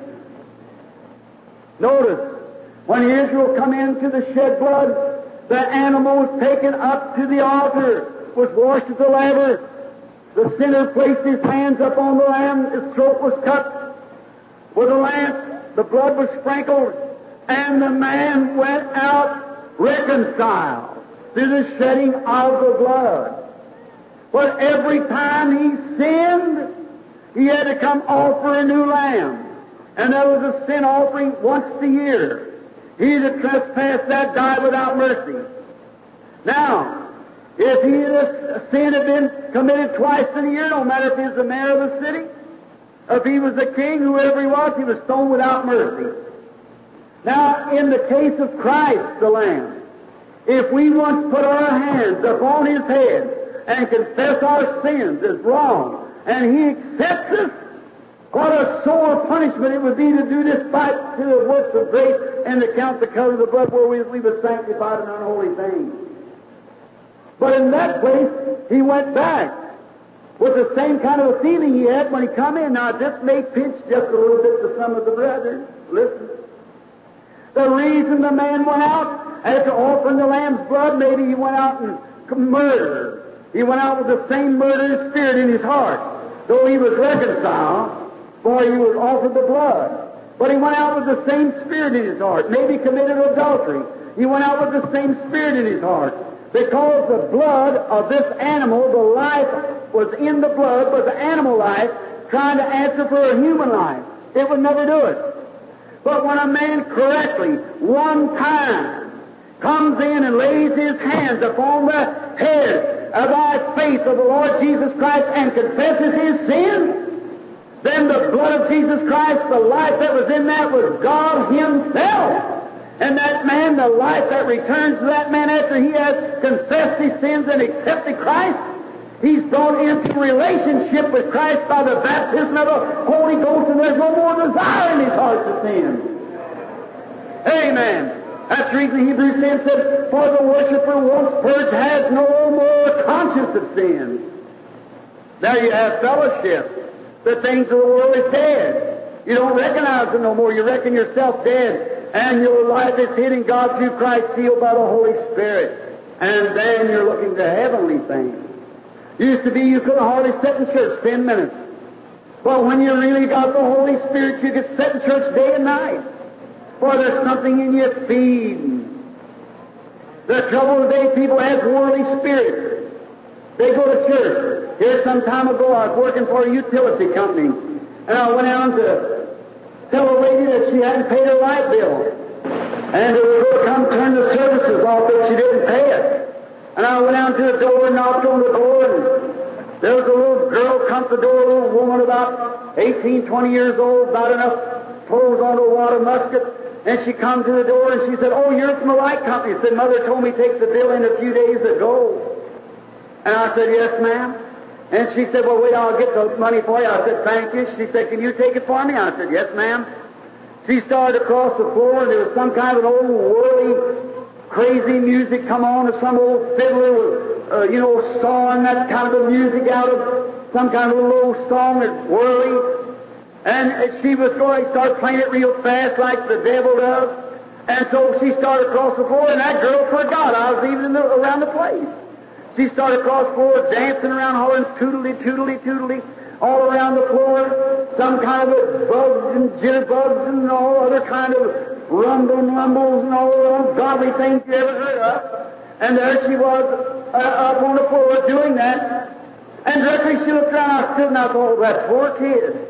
Notice, when Israel come into the shed blood, the animal was taken up to the altar, was washed at the laver. The sinner placed his hands upon the lamb, his throat was cut with a lamp, the blood was sprinkled, and the man went out reconciled through the shedding of the blood. But every time he sinned, he had to come offer a new lamb. And there was a sin offering once a year. He that trespassed that died without mercy. Now, if a sin had been committed twice in a year, no matter if he was the mayor of the city, or if he was the king, whoever he was stoned without mercy. Now, in the case of Christ, the Lamb, if we once put our hands upon His head and confess our sins as wrong, and He accepts us, what a sore punishment it would be to do this fight to the works of grace and to count the color of the blood where we were sanctified an unholy thing. But in that place, He went back with the same kind of a feeling He had when He come in. Now, this may pinch just a little bit to some of the brethren. Listen. The reason the man went out after offering the lamb's blood, maybe he went out and murdered. He went out with the same murdering spirit in his heart. Though he was reconciled, for he was offered the blood. But he went out with the same spirit in his heart. Maybe committed adultery. He went out with the same spirit in his heart. Because the blood of this animal, the life was in the blood, but the animal life trying to answer for a human life. It would never do it. But when a man correctly, one time, comes in and lays his hands upon the head of our faith of the Lord Jesus Christ and confesses his sins, then the blood of Jesus Christ, the life that was in that was God Himself. And that man, the life that returns to that man after he has confessed his sins and accepted Christ, he's brought into relationship with Christ by the baptism of the Holy Ghost, and there's no more desire in his heart to sin. Amen. That's the reason Hebrews 10 said, for the worshiper once purged has no more conscience of sin. There you have fellowship. The things of the world is dead. You don't recognize them no more. You reckon yourself dead. And your life is hid in God through Christ, sealed by the Holy Spirit. And then you're looking to heavenly things. Used to be you couldn't hardly sit in church 10 minutes. But when you really got the Holy Spirit, you could sit in church day and night. For there's something in you feeding. The trouble today, people have worldly spirits. They go to church. Here some time ago, I was working for a utility company. And I went out to tell a lady that she hadn't paid her light bill. And they were going to come turn the services off if she didn't pay it. And I went out to the door and knocked on the door, and there was a little girl come to the door, a little woman about 18, 20 years old, about enough clothes on a water musket. And she come to the door and she said, oh, you're from the light company. She said, Mother told me to take the bill in a few days ago. And I said, yes, ma'am. And she said, well, wait, I'll get the money for you. I said, thank you. She said, can you take it for me? I said, yes, ma'am. She started across the floor, and there was some kind of an old whirly, crazy music come on, or some old fiddler with, sawing that kind of a music out of some kind of a little song that's whirly. And she was going to start playing it real fast like the devil does. And so she started across the floor, and that girl forgot I was even around the place. She started across the floor, dancing around, hollering tootly, tootly, tootly, all around the floor. Some kind of bugs and jitterbugs and all other kind of rumbles and all ungodly things you ever heard of. And there she was up on the floor doing that. And directly she looked around, I stood and I thought, that poor kid.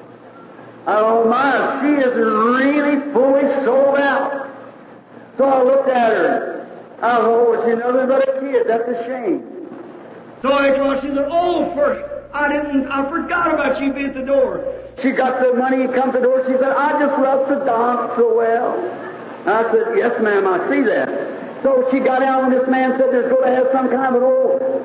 Oh my, she is really fully sold out. So I looked at her. I thought, oh, she's nothing but a kid. That's a shame. So after all, she said, oh, first, I forgot about you being at the door. She got the money and come to the door. She said, I just love to dance so well. I said, yes, ma'am, I see that. So she got out when this man said there's going to have some kind of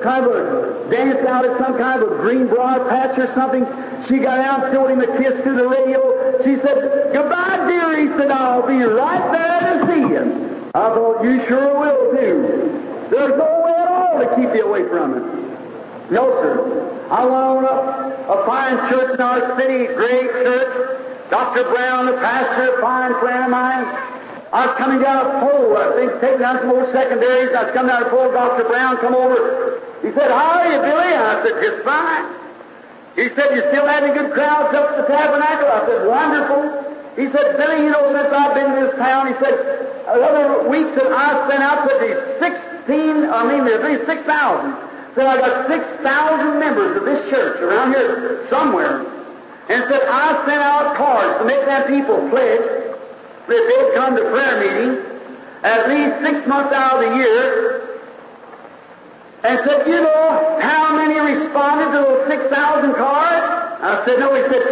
a dance out at some kind of a green briar patch or something. She got out and showed him a kiss through the radio. She said, goodbye, dear. He said, I'll be right there to see you. I thought, you sure will, too. There's no way at all to keep you away from it. No, sir. I went on up a fine church in our city, great church. Dr. Brown, the pastor, a fine friend of mine. I was coming down a pole, I think, taking down some old secondaries. I was coming down a pole, Dr. Brown come over. He said, how are you, Billy? I said, just fine. He said, you still having good crowds up at the tabernacle? I said, wonderful. He said, Billy, since I've been in this town, he said, other weeks that I spent out to these 6,000. Said, I got 6,000 members of this church around here somewhere. And said, I sent out cards to make them people pledge that they'd come to prayer meeting at least 6 months out of the year. And said, you know how many responded to those 6,000 cards? I said, no. He said,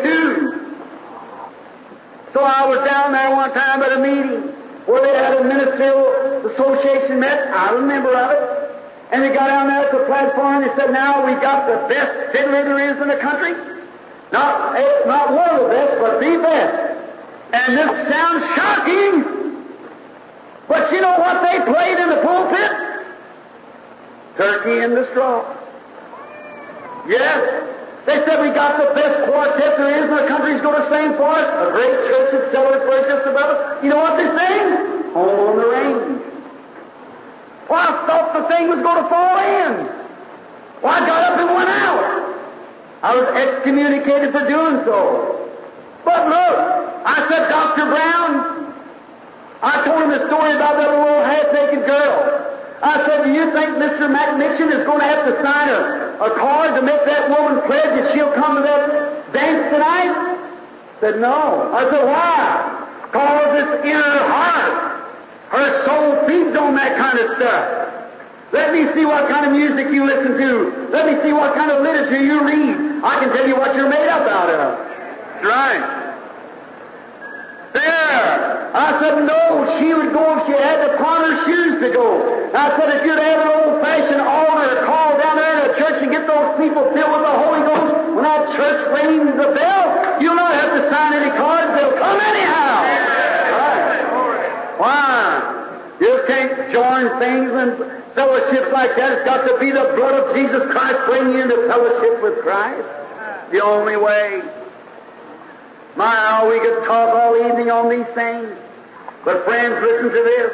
2. So I was down there one time at a meeting where they had a ministerial association met. I remember of it. And they got down there at the platform and they said, now we got the best fiddler there is in the country. Not one of the best, but the best. And this sounds shocking, but you know what they played in the pulpit? Turkey in the Straw. Yes, They said, we got the best quartet there is in the country's going to sing for us. A great church that's celebrated just above us. You know what they sing? Home on the Range. Well, I thought the thing was going to fall in. Well, I got up and went out. I was excommunicated for doing so. But look, I said, Dr. Brown, I told him the story about that little half-naked girl. I said, do you think Mr. McMitchen is going to have to sign a card to make that woman pledge that she'll come to that dance tonight? I said, no. I said, why? Because it's in her heart. Her soul feeds on that kind of stuff. Let me see what kind of music you listen to. Let me see what kind of literature you read. I can tell you what you're made up out of. That's right. There. I said, no, she would go if she had to pawn her shoes to go. I said, if you'd have an old-fashioned altar call down there in a church and get those people filled with the Holy Ghost, when that church rings the bell, you'll not have to sign any cards. They'll come anyhow. Right. Why? You can't join things and fellowships like that. It's got to be the blood of Jesus Christ bringing you into fellowship with Christ. The only way. My, we could talk all evening on these things. But friends, listen to this.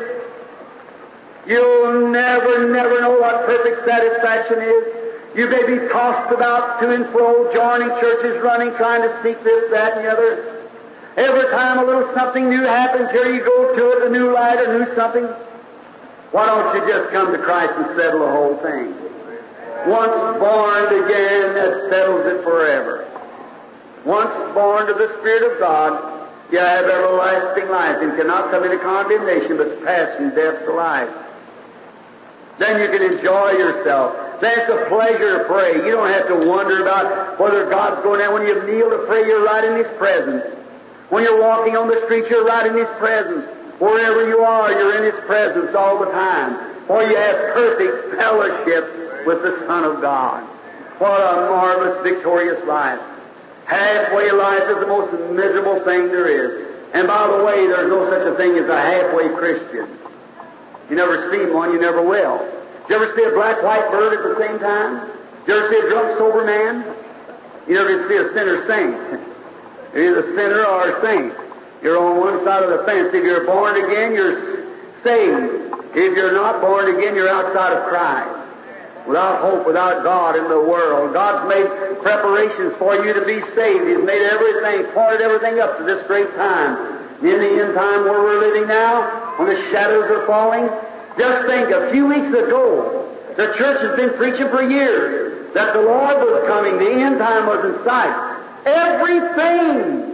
You'll never know what perfect satisfaction is. You may be tossed about to and fro, joining churches, running, trying to seek this, that, and the other. Every time a little something new happens, here you go to it, a new light, a new something. Why don't you just come to Christ and settle the whole thing? Once born again, that settles it forever. Once born to the Spirit of God, you have everlasting life and cannot come into condemnation, but pass from death to life. Then you can enjoy yourself. Then it's a pleasure to pray. You don't have to wonder about whether God's going down. When you kneel to pray, you're right in His presence. When you're walking on the street, you're right in His presence. Wherever you are, you're in His presence all the time. For you have perfect fellowship with the Son of God. What a marvelous, victorious life. Halfway life is the most miserable thing there is. And by the way, there's no such a thing as a halfway Christian. You never seen one, you never will. Did you ever see a black, white bird at the same time? Did you ever see a drunk, sober man? You never see a sinner saint. You're either a sinner or a saint. You're on one side of the fence. If you're born again, you're saved. If you're not born again, you're outside of Christ. Without hope, without God in the world. God's made preparations for you to be saved. He's made everything, pointed everything up to this great time. In the end time where we're living now, when the shadows are falling, just think, a few weeks ago, the church has been preaching for years that the Lord was coming, the end time was in sight. Everything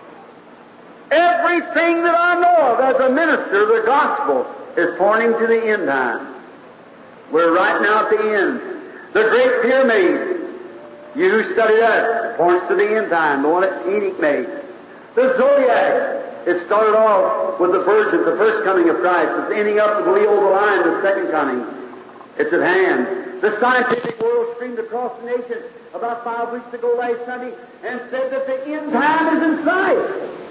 that I know of as a minister of the gospel is pointing to the end time. We're right now at the end. The Great Pyramid, you who study that, points to the end time, the one that Enoch made. The Zodiac, it started off with the virgins, the first coming of Christ. It's ending up with Leo the Lion, the second coming. It's at hand. The scientific world streamed across the nation about 5 weeks ago last Sunday and said that the end time is in sight.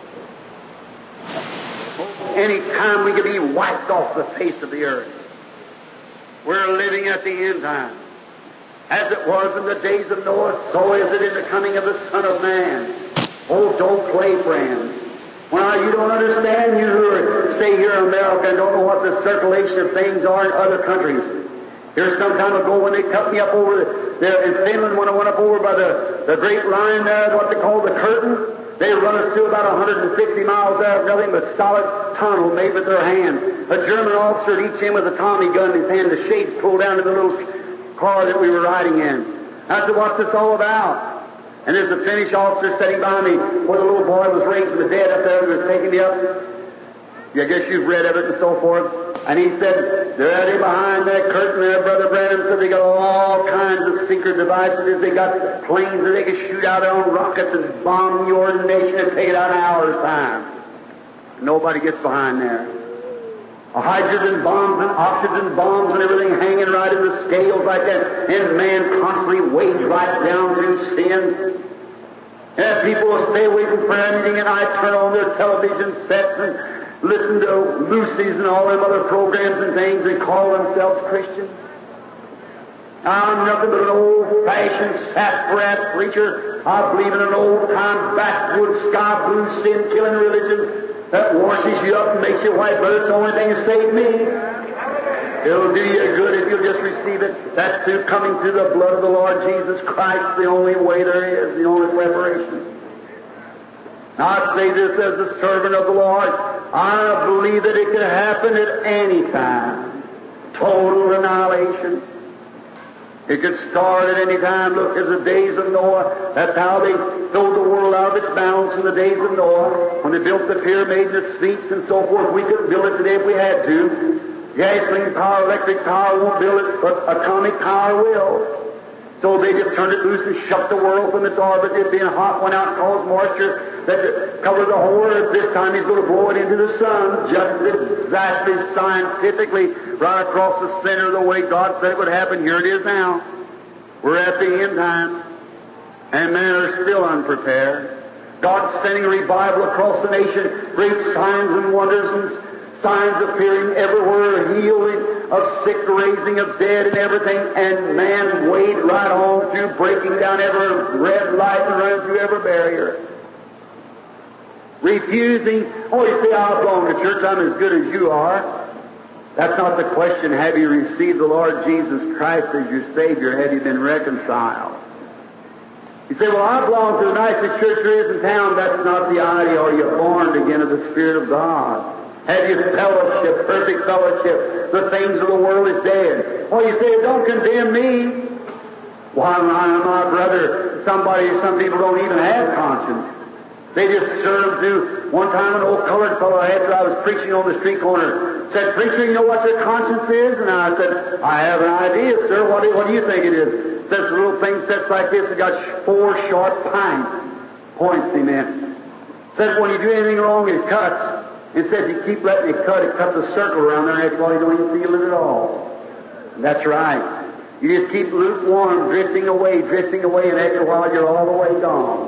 Any time we could be wiped off the face of the earth. We're living at the end time. As it was in the days of Noah, so is it in the coming of the Son of Man. Oh, don't play, friends. You don't understand, you who stay here in America and don't know what the circulation of things are in other countries. Here some time ago when they cut me up over there in Finland, when I went up over by the Great Line there, what they call the curtain, they run us to about 150 miles there of nothing but solid tunnel made with their hands. A German officer at each end with a Tommy gun in his hand, the shades pulled down to the little car that we were riding in. I said, what's this all about? And there's a Finnish officer sitting behind me where the little boy was raised from the dead up there who was taking me up. I guess you've read of it and so forth. And he said, they're out behind that curtain there, Brother Branham said they got all kinds of secret devices. They got planes that they can shoot out on rockets and bomb your nation and take it out in an hour's time. Nobody gets behind there. Hydrogen bombs and oxygen bombs and everything hanging right in the scales like that. And man constantly wades right down through sin. And people will stay away from prayer meeting and I turn on their television sets and listen to Lucy's and all them other programs and things and call themselves Christians. I'm nothing but an old-fashioned sassafras preacher. I believe in an old-time backwoods, sky-blue, sin-killing religion that washes you up and makes you white, but it's the only thing that saved me. It'll do you good if you'll just receive it. That's through coming through the blood of the Lord Jesus Christ, the only way there is, the only preparation. Now, I say this as a servant of the Lord. I believe that it could happen at any time. Total annihilation. It could start at any time. Look, as the days of Noah, that's how they threw the world out of its bounds in the days of Noah. When they built the pyramid and the Sphinx and so forth, we couldn't build it today if we had to. Gasoline power, electric power won't build it, but atomic power will. So they just turned it loose and shut the world from its orbit. It being hot, went out and caused moisture that covered the whole earth. This time He's going to blow it into the sun, just exactly scientifically, right across the center of the way God said it would happen. Here it is now. We're at the end time, and men are still unprepared. God's sending revival across the nation, great signs and wonders and signs appearing everywhere, healing of sick, raising of dead and everything, and man wade right on through, breaking down every red light and running through every barrier. Refusing, oh, you say, I belong to church, I'm as good as you are. That's not the question. Have you received the Lord Jesus Christ as your Savior? Have you been reconciled? You say, well, I belong to the nicest church there is in town. That's not the idea. Are you born again of the Spirit of God? Have you fellowship, perfect fellowship? The things of the world is dead. Oh, you say, don't condemn me. Why, my brother, some people don't even have conscience. They just serve to. One time an old colored fellow, after I was preaching on the street corner, said, "Preacher, you know what your conscience is?" And I said, "I have an idea, sir. What do you think it is?" It says a little thing sets like this. It got 4 sharp points in it. Says when you do anything wrong, it cuts. It says you keep letting it cut. It cuts a circle around there, and that's why you don't even feel it at all. And that's right. You just keep lukewarm, drifting away, and after a while you're all the way gone.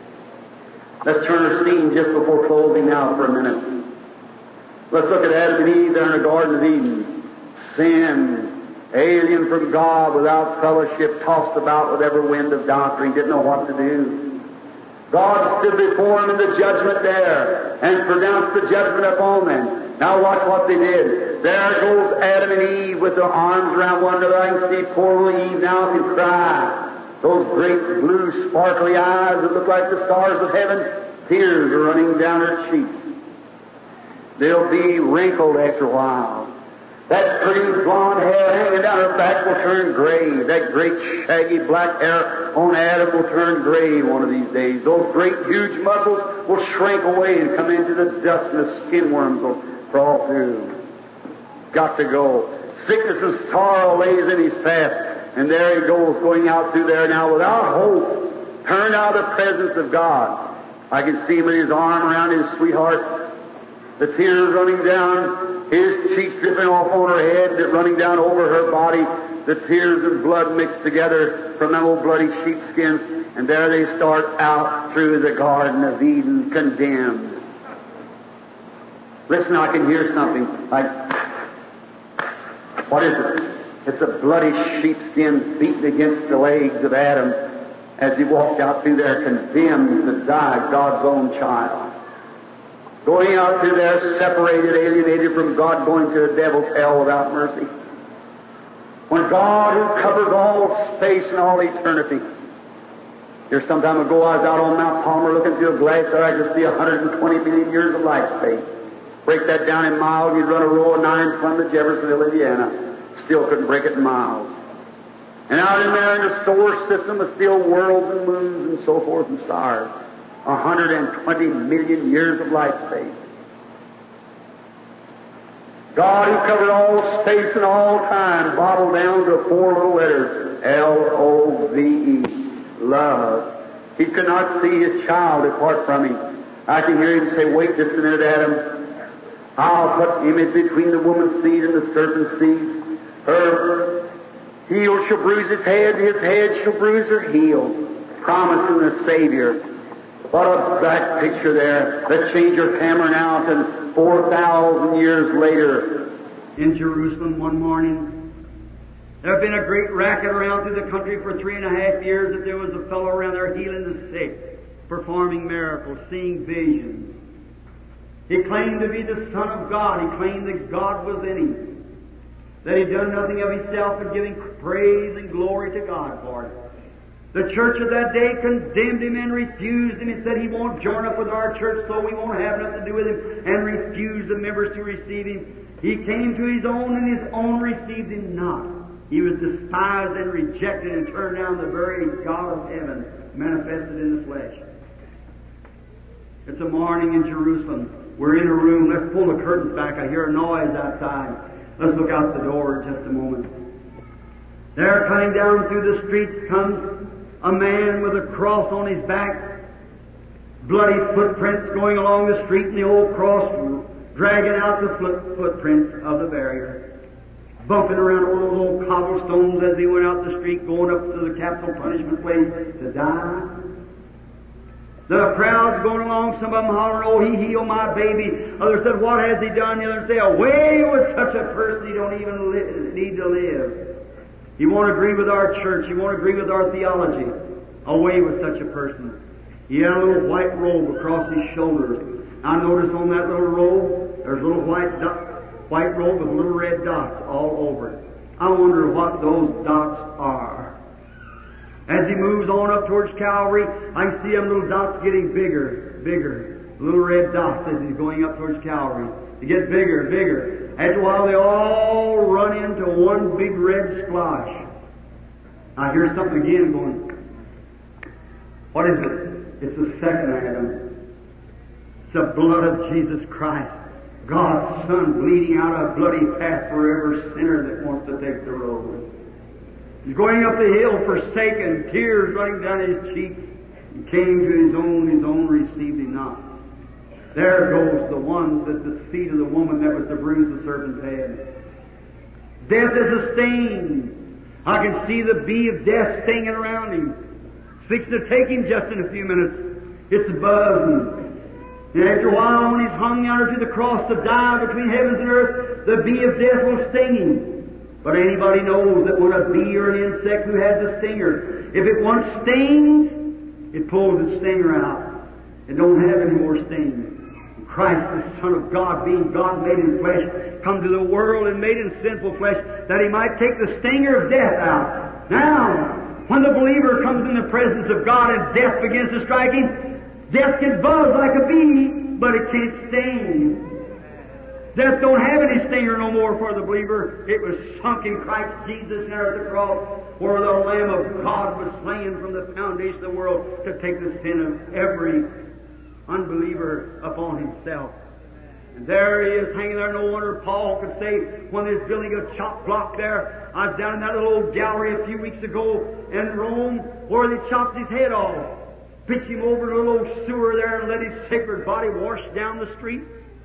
Let's turn our scene just before closing now for a minute. Let's look at Adam and Eve there in the Garden of Eden. Sin, alien from God, without fellowship, tossed about with every wind of doctrine, didn't know what to do. God stood before them in the judgment there and pronounced the judgment upon them. Now watch what they did. There goes Adam and Eve with their arms around one another. I can see poor little Eve now can cry. Those great blue sparkly eyes that look like the stars of heaven, tears are running down her cheeks. They'll be wrinkled after a while. That pretty blonde hair hanging down her back will turn gray. That great shaggy black hair on Adam will turn gray one of these days. Those great huge muscles will shrink away and come into the dust, and the skin worms will crawl through. Got to go. Sickness and sorrow lays in his path. And there he goes, going out through there now without hope, turned out of the presence of God. I can see him with his arm around his sweetheart, the tears running down, his cheeks dripping off on her head, running down over her body, the tears and blood mixed together from them old bloody sheepskins, and there they start out through the Garden of Eden, condemned. Listen, I can hear something like, what is it? It's a bloody sheepskin beaten against the legs of Adam as he walked out through there condemned to die, God's own child. Going out through there separated, alienated from God, going to the devil's hell without mercy. When God, who covers all space and all eternity. Here some time ago I was out on Mount Palmer looking through a glass there. I could see 120 million years of light space. Break that down in miles, you'd run a row of 9 from the Jeffersonville, Indiana. Still couldn't break it in miles. And out in there in the solar system are still worlds and moons and so forth and stars. 120 million years of light space. God, who covered all space and all time, bottled down to 4 little letters, L-O-V-E, love. He could not see his child apart from him. I can hear him say, wait just a minute, Adam. I'll put him in between the woman's seed and the serpent's seed. Her heel shall bruise his head shall bruise her heel. Promising the Savior. What a back picture there. Let's change our camera now to 4,000 years later. In Jerusalem one morning, There had been a great racket around through the country for 3.5 years that there was a fellow around there healing the sick, performing miracles, seeing visions. He claimed to be the Son of God. He claimed that God was in him, that he'd done nothing of himself but giving praise and glory to God for it. The church of that day condemned him and refused him and said he won't join up with our church, so we won't have nothing to do with him, and refused the members to receive him. He came to his own, and his own received him not. He was despised and rejected and turned down the very God of heaven manifested in the flesh. It's a morning in Jerusalem. We're in a room. Let's pull the curtains back. I hear a noise outside. Let's look out the door just a moment. There, coming down through the streets, comes a man with a cross on his back, bloody footprints going along the street, and the old cross dragging out the footprints of the barrier, bumping around all those old cobblestones as he went out the street, going up to the capital punishment place to die. The crowd's going along, some of them hollering, "Oh, he healed my baby." Others said, "What has he done?" The others say, "Away with such a person, he don't even need to live. He won't agree with our church. He won't agree with our theology." Away with such a person. He had a little white robe across his shoulders. I noticed on that little robe, there's a little white robe with little red dots all over it. I wonder what those dots are. As he moves on up towards Calvary, I can see them little dots getting bigger, little red dots as he's going up towards Calvary. They get bigger, bigger. After a while, they all run into one big red splash. I hear something again going. What is it? It's the second Adam. It's the blood of Jesus Christ, God's Son, bleeding out a bloody path for every sinner that wants to take the road. He's going up the hill forsaken, tears running down his cheeks. He came to his own received him not. There goes the one that's the seed of the woman that was to bruise the serpent's head. Death is a sting. I can see the bee of death stinging around him. Fixing to take him just in a few minutes. It's buzzing. And after a while, when he's hung yonder to the cross to die between heavens and earth, the bee of death will sting him. But anybody knows that when a bee or an insect who has a stinger, if it once stings, it pulls its stinger out. It don't have any more sting. Christ, the Son of God, being God made in flesh, come to the world and made in sinful flesh, that He might take the stinger of death out. Now, when the believer comes in the presence of God and death begins to strike him, death can buzz like a bee, but it can't sting. Death don't have any stinger no more for the believer. It was sunk in Christ Jesus there at the cross, where the Lamb of God was slain from the foundation of the world to take the sin of every unbeliever upon himself. And there he is hanging there. No wonder Paul could say, when they was building a chop block there, I was down in that little old gallery a few weeks ago in Rome, where they chopped his head off, pitched him over in a little old sewer there, and let his sacred body wash down the street.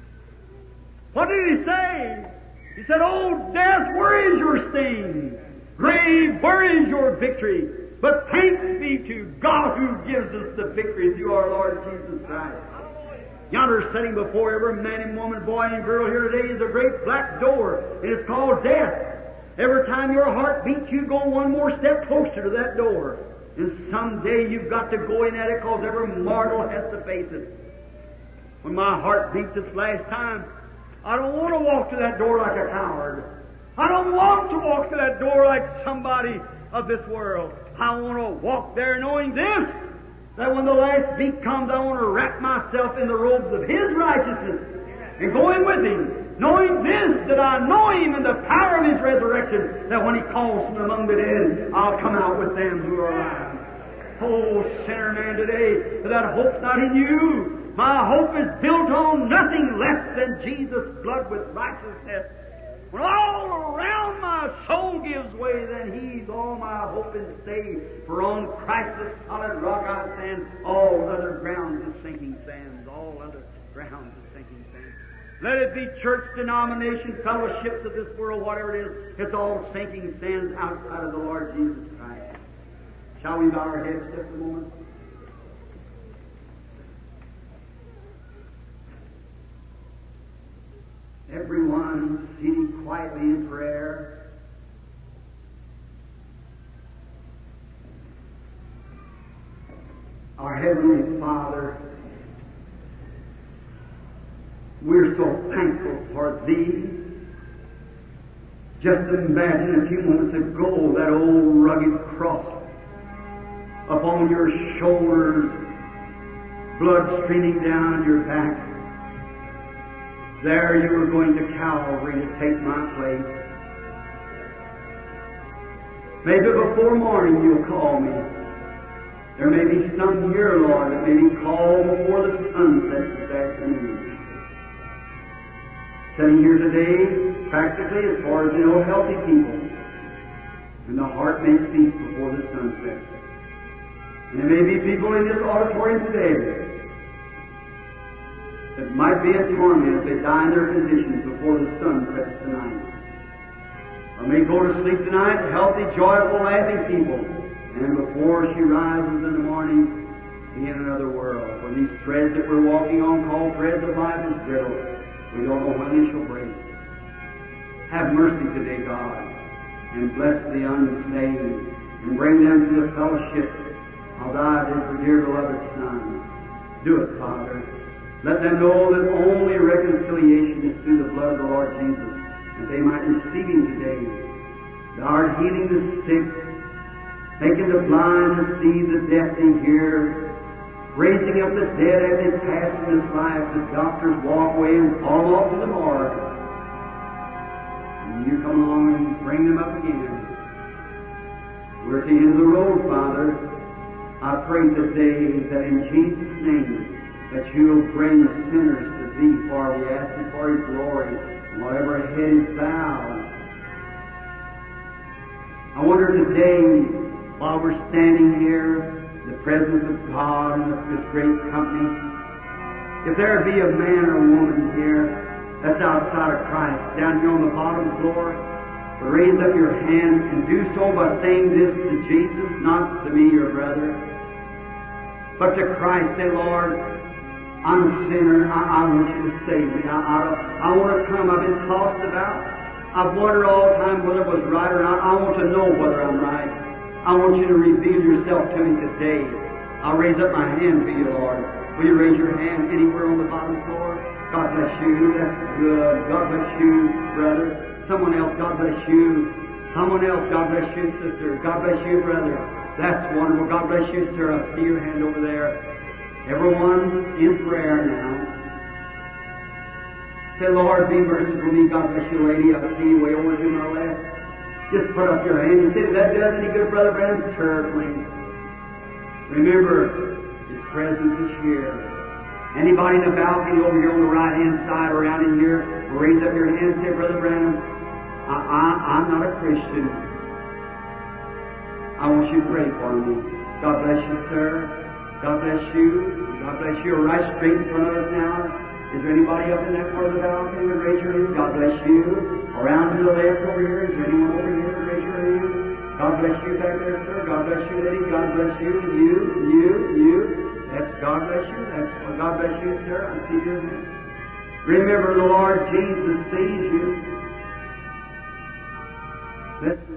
What did he say? He said, "Oh, death, where is your sting? Grave, where is your victory? But thanks be to God who gives us the victory through our Lord Jesus Christ." Yonder, sitting before every man and woman, boy and girl here today, is a great black door, and it's called death. Every time your heart beats, you go one more step closer to that door. And someday you've got to go in at it, because every mortal has to face it. When my heart beats this last time, I don't want to walk to that door like a coward. I don't want to walk to that door like somebody of this world. I want to walk there knowing this, that when the last beat comes, I want to wrap myself in the robes of His righteousness and going with Him, knowing this, that I know Him and the power of His resurrection, that when He calls from among the dead, I'll come out with them who are alive. Oh, sinner man today, that hope's not in you. My hope is built on nothing less than Jesus' blood with righteousness. When all around my soul gives way, then He's all my hope and stay. For on Christ the solid rock I stand. All other ground is sinking sands. All other ground is sinking sands. Let it be church, denomination, fellowships of this world, whatever it is, it's all sinking sands outside of the Lord Jesus Christ. Shall we bow our heads just a moment? Everyone seated quietly in prayer. Father, we're so thankful for Thee. Just imagine a few moments ago that old rugged cross upon your shoulders, blood streaming down your back. There you were going to Calvary to take my place. Maybe before morning you'll call me. There may be some here, Lord, that may be called before the sun sets this afternoon. Sitting here today, practically, as far as you know, healthy people. And the heart may cease before the sun sets. And there may be people in this auditorium today that might be in torment if they die in their conditions before the sun sets tonight. Or may go to sleep tonight, healthy, joyful, laughing people. And before she rises in the morning, be in another world. For these threads that we're walking on, called threads of life, is brittle. We don't know when they shall break. Have mercy today, God, and bless the unsaved, and bring them to the fellowship of Thy dear beloved Son. Do it, Father. Let them know that only reconciliation is through the blood of the Lord Jesus, that they might receive Him today. Thou art healing the sick, making the blind to see, the deaf to hear, raising up the dead as they pass from this life. The doctors walk away and fall off to the morgue. And you come along and bring them up again. We're at the end of the road, Father. I pray today that in Jesus' name that you'll bring sinners to Thee, for we ask it for His glory. And whatever head is bowed. I wonder today, while we're standing here, in the presence of God and this great company, if there be a man or a woman here that's outside of Christ, down here on the bottom floor, raise up your hand and do so by saying this to Jesus, not to me, your brother, but to Christ. Say, Lord, I'm a sinner. I want you to save me. I want to come. I've been tossed about. I've wondered all the time whether it was right or not. I want to know whether I'm right. I want you to reveal yourself to me today. I'll raise up my hand to you, Lord. Will you raise your hand anywhere on the bottom floor? God bless you. That's good. God bless you, brother. Someone else, God bless you. Someone else, God bless you, sister. God bless you, brother. That's wonderful. God bless you, sir. I see your hand over there. Everyone in prayer now. Say, Lord, be merciful to me. God bless you, lady. I see you way over to my left. Just put up your hand and say, if that does any good, Brother Branham, certainly. Remember, His presence is here. Anybody in the balcony over here on the right-hand side, around in here, will raise up your hand and say, Brother Branham, I'm not a Christian. I want you to pray for me. God bless you, sir. God bless you. God bless you. Right straight in front of us now. Is there anybody up in that part of the balcony that raise your hand? God bless you. Around to the left over here. Is there anyone over here that raise your hand? God bless you back there, sir. God bless you, lady. God bless you. You. That's God bless you. That's God bless you, sir. I see your hand. Remember, the Lord Jesus sees you. Let's